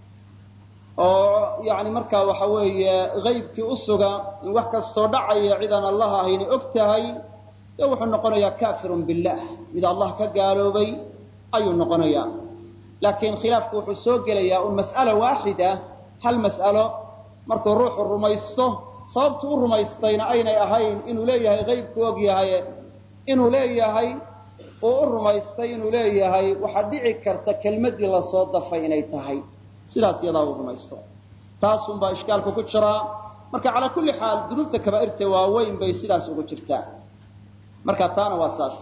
oo yani markaa waxa weeye qaybkii u suga in wax kastoo dhacaya cidaan allah ahayni og tahay dee wuxuu noqonayaa kaafirun billah mid allah ka gaaloobay ayuu noqonayaa laakiin khilaafku wuxuu soo gelayaa un mas'ala waaxida hal mas'alo markuu ruuxu rumaysto sababtu u rumaystayna aynay ahayn inuu leeyahay qaybku og yahay inuu leeyahay oo u rumaystay inuu leeyahay waxa dhici karta kelmadii la soo dafay inay tahay sidaas yadaa u rumaysto taasun baa ishkaalku ku jira marka cala kulli xaal dunuubta kabaa'irta waaweyn bay sidaas ugu jirtaa marka taana waa saas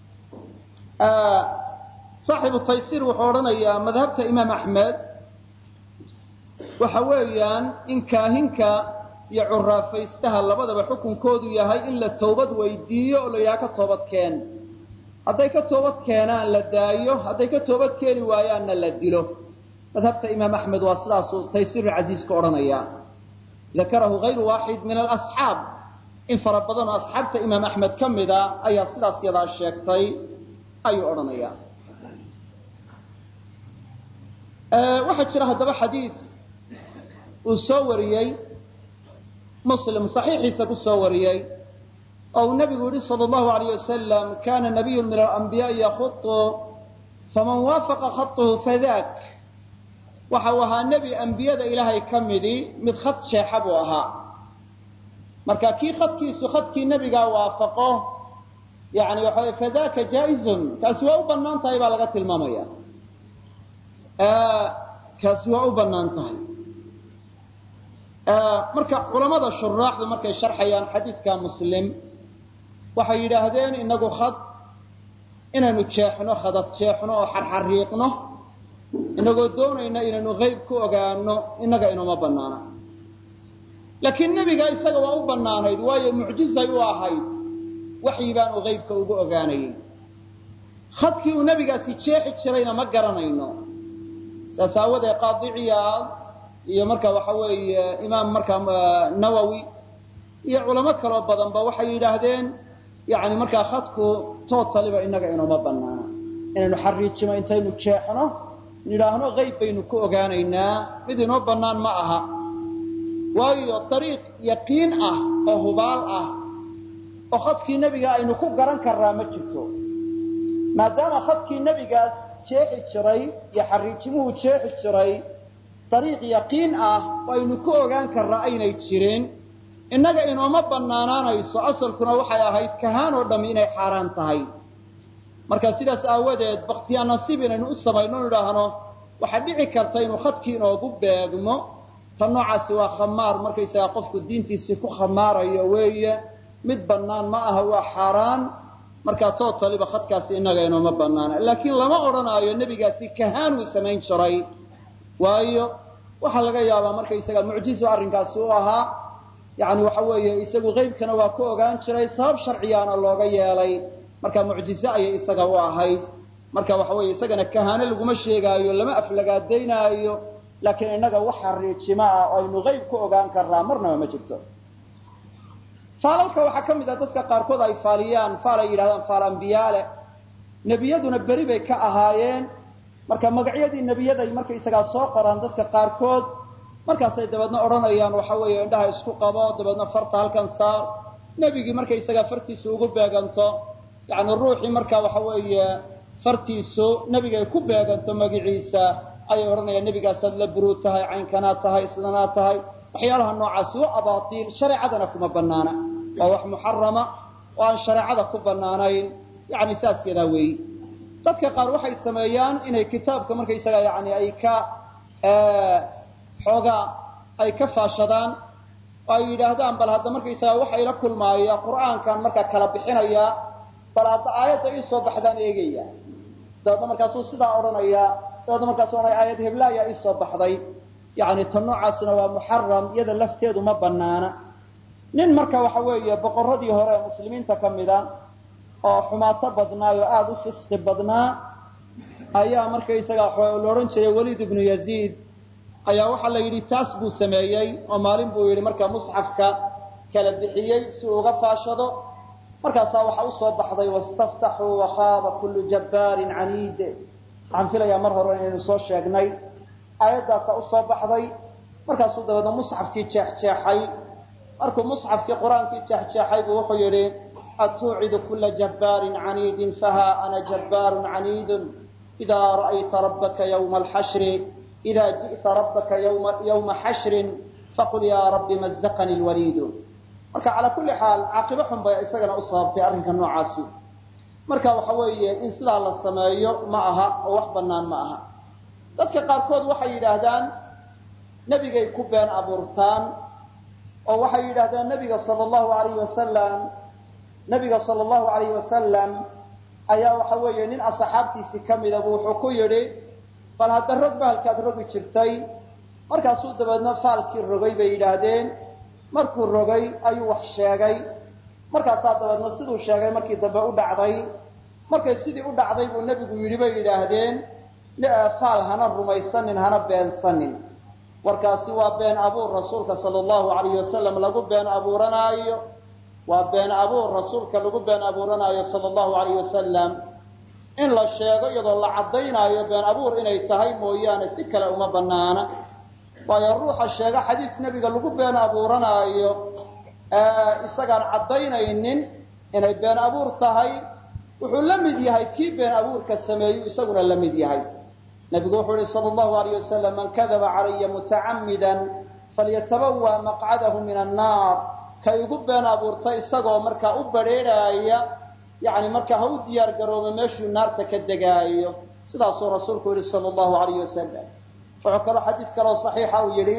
saaxibu taysiir wuxuu odhanayaa madhabta imaam axmed waxa weeyaan in kaahinka iyo curaafaystaha labadaba xukunkoodu yahay in la toobad weydiiyo oo la yidhaha ka toobad keen hadday ka toobad keenaan la daayo hadday ka toobad keeni waayaanna la dilo madhabta imaam axmed waa sidaasuu taysiir alcasiiz ka odhanayaa dakarahu hayru waaxid min alasxaab in fara badan oo asxaabta imaam axmed ka mida ayaa sidaas yadaa sheegtay ayuu odhanayaa waxaa jira haddaba xadiid uu soo wariyey muslim saxiixiisa ku soo wariyey oo uu nabigu yihi sala allahu alayh wasalam kana nabiyun min alanbiyaai yakhutu faman waafaqa khatuhu fadak waxa uu ahaa nebi ambiyada ilaahay ka midii mid khad jeexa buu ahaa marka kii khadkiisu khadkii nebigaa waafaqo yani waxa way fadaka jaa'izun kaasi waa u bannaan tahay baa laga tilmaamaya kaasi waa u bannaan tahay marka culamada shuraaxdu markay sharxayaan xadiidka muslim waxay yidhaahdeen inagu khad inaynu jeexno khadad jeexno oo xarxariiqno inagoo doonayna inaynu qayb ku ogaano inaga inuma bannaana laakiin nebiga isaga waa u bannaanayd waayo mucjizay u ahayd waxyi baanu qaybka ugu ogaanayay khadkii uu nebigaasi jeexi jirayna ma garanayno saas aawadee qaadi ciyaad iyo marka waxa weeye imaam marka nawowi iyo culamo kaloo badanba waxay yidhaahdeen yani markaa khadku tootaliba inaga inuma bannaana inaynu xariijino intaynu jeexno nidhaahno qayb baynu ku ogaanaynaa mid inoo bannaan ma aha waayo dariiq yaqiin ah oo hubaal ah oo khadkii nebiga aynu ku garan karraa ma jirto maadaama khadkii nebigaas jeexi jiray iyo xariijimuhu jeexi jiray dariiq yaqiin ah oo aynu ku ogaan karraa aynay jirin innaga inooma bannaanaanayso asalkuna waxay ahayd kahaan oo dhammi inay xaaraan tahay marka sidaas aawadeed baktiyaa nasiib inaynu u samayno nidhaahno waxaa dhici karta inuu khadkii inoogu beegmo ta noocaasi waa khamaar markaysagaa qofku diintiisii ku khamaarayo weeye mid bannaan ma aha waa xaaraan markaa tootaliba khadkaasi innaga inooma bannaana laakiin lama odhanaayo nebigaasi kahaan uu samayn jiray waayo waxaa laga yaabaa markaysagaa mucjizo arrinkaasi u ahaa yani waxa weeye isagu qaybkana waa ku ogaan jiray sabab sharciyaana looga yeelay marka mucjize ayay isaga u ahayd marka waxa weeye isagana kahaano laguma sheegaayo lama aflagaadaynaayo laakiin innaga wax xariijimo ah oo aynu qayb ku ogaan karnaa marnaba ma jirto faalalka waxaa ka mid ah dadka qaarkood ay faaliyaan faal ay yidhahdaan faal ambiyaale nebiyaduna beri bay ka ahaayeen marka magacyadii nebiyaday markaysagaa soo qoraan dadka qaarkood markaasay dabeedna odhanayaan waxa weeye indhaha isku qabo dabeedna farta halkan saar nebigii markaysagaa fartiisu ugu beeganto yani ruuxii marka waxa weeye fartiisu nebigay ku beeganto magiciisa ayay odhanayaan nebigaasaad la buruud tahay caynkanaad tahay sidanaad tahay waxyaalaha noocaasi waa abaatiil shareecadana kuma bannaana waa wax muxarama oo aan shareecada ku bannaanayn yani saas yadaa weeyi dadka qaar waxay sameeyaan inay kitaabka markaysaga yani ay ka xoogaa ay ka faashadaan oo ay yidhaahdaan bal hadda markaysaga waxa ila kulmaaya qur'aankan markaa kala bixinaya bal hadda aayadda ii soo baxdaan eegaya dabeedna markaasuu sidaa odhanaya dabeedna markaasuu odhanaya aayad heblaaya ii soo baxday yani ta noocaasina waa muxaram iyada lafteedu ma bannaana nin marka waxa weeye boqorradii hore ee muslimiinta ka mida oo xumaato badnaa oo aada u fisqi badnaa ayaa markaysaga la odhan jiray waliid ibnu yaziid ayaa waxaa la yidhi taas buu sameeyey oo maalin buu yidhi marka musxafka kala bixiyey si uu uga faashado markaasaa waxa u soo baxday wastaftaxuu wakhaaba kullu jabbaarin caniid waxaan filayaa mar hore inaynu soo sheegnay aayaddaasaa u soo baxday markaasuu dabeedna musxafkii jeexjeexay markuu musxafkii qur-aankii jeexjeexay buu wuxuu yidhi atuucidu kula jabbaarin caniidin fahaa ana jabbaarun caniidun idaa ra'ayta rabbaka yawma alxashri إذا جئت ربك يوم حشر فقل يا رب مزقني الوريد marka على كل حال عاقبة xun bay isagana u sababtay arrinka noocaasi marka waxa weeye in sidaa la sameeyo ma aha oo wax banaan ma aha dadka qaarkood waxay yiraahdaan nabigay ku been abuurtaan oo waxay yiraahdaan nabiga sallallahu alayhi wasallam ayaa waxa weeye nin asxaabtiisi kamid ah wuxuu ku yiri bal hadda rog baalkaad rogi jirtay markaasuu dabeedna faalkii rogay bay yiraahdeen markuu rogay ayuu wax sheegay markaasaa dabeedna siduu sheegay markii dambe u dhacday markay sidii u dhacday buu nabigu yiri bay yiraahdeen faal hana rumaysanin hana beensanin warkaasi waa been abuur rasuulka sallallahu alayhi wasallam lagu been abuuranaayo waa been abuur rasuulka lagu been abuuranaayo sallallahu alayhi wasallam in la sheego iyadoo la cadeynaayo been abuur inay tahay mooyaane si kale uma banaana waayo ruuxa sheega xadiis nabiga lagu been abuuranaayo isagaan cadaynaynin inay been abuur tahay wuxuu la mid yahay kii been abuurka sameeyay isaguna la mid yahay nabigu wuxuu yiri sallallahu alayhi wasallam man kadaba alayya muta'ammidan falyatabawa maq'adahu min an-nar kay ugu been abuurtay isagoo marka u bareeraya يعني marka ha u diyaar garoobo meeshuu naarta ka degaayo sidaas oo rasuulku yiri sallallahu alayhi wasallam wuxuu kala xadiis kale saxiix ah yiri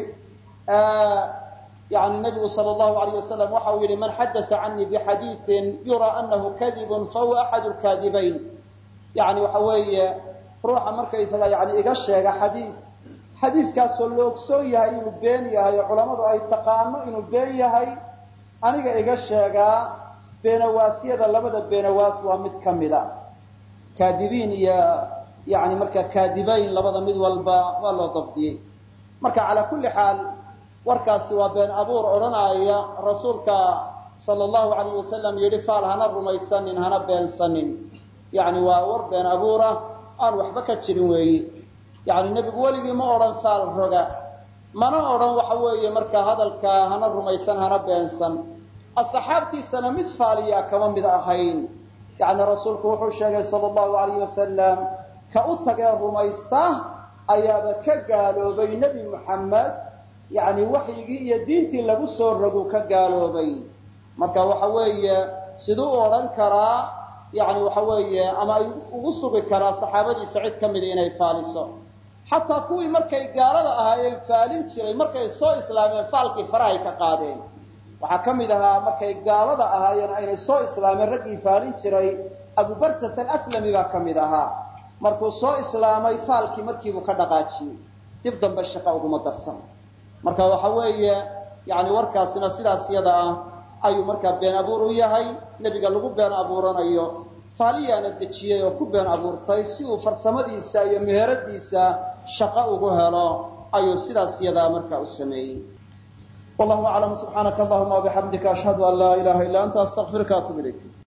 يعني النبي صلى الله عليه وسلم waxa uu yiri man hadatha anni bi hadithin yura annahu kadhibun fa huwa ahad al-kadhibayn يعني waxa weeye ruuxa marka isaga yani iga sheega xadiiskaas oo loo ogsoon yahay inuu been yahay culimadu ay taqaano inuu been yahay aniga iga sheega beenawaasiyada labada beenawaas waa mid kamida kaadibiin iyo yani marka kaadibayn labada mid walba waa loo dabdiyay marka ala kulli xaal warkaasi waa been abuur oranaya rasuulka sallallahu alayhi wasallam yiri faal hana rumaysanin hana beensanin yani waa war been abuura aan waxba ka jirin weeyi yani nabigu waligi ma oran faal roga mana oran waxa weeye marka hadalka hana rumaysan hana beensan asxaabtiisana mid faaliya kama mid ahayn yani rasuulku wuxuu sheegay sallallahu alayhi wasallam ka u tagay rumaysta ayaaba ka gaaloobay nabi muhammad yani waxyigi iyo diintii lagu soo rogo ka gaaloobay marka waxa weeye sidoo oran karaa yani waxa weeye ama ay ugu sugi karaa saxaabadiisa cid kamid inay faaliso hatta kuwii markay gaalada ahaayeen faalin jiray markay soo islaameen faalkii farahay ka qaadeen waxa kamid ahaa markay gaalada ahaayeen aynay soo islaameen ragii faalin jiray Abu Barsat al-Aslami baa kamid ahaa markuu soo islaamay faalkii markii uu ka dhaqaajiyay dib dambe shaqo ugu madarsan marka waxa weeye yani warkaasina sidaas yada ah ayuu marka been abuur u yahay nabiga lagu been abuuranayo faaliyana dajiyay oo ku been abuurtay si uu farsamadiisa iyo meheradiisa shaqo ugu helo ayuu sidaas yada marka u sameeyay والله أعلم سبحانك اللهم وبحمدك أشهد أن لا إله إلا أنت أستغفرك وأتوب إليك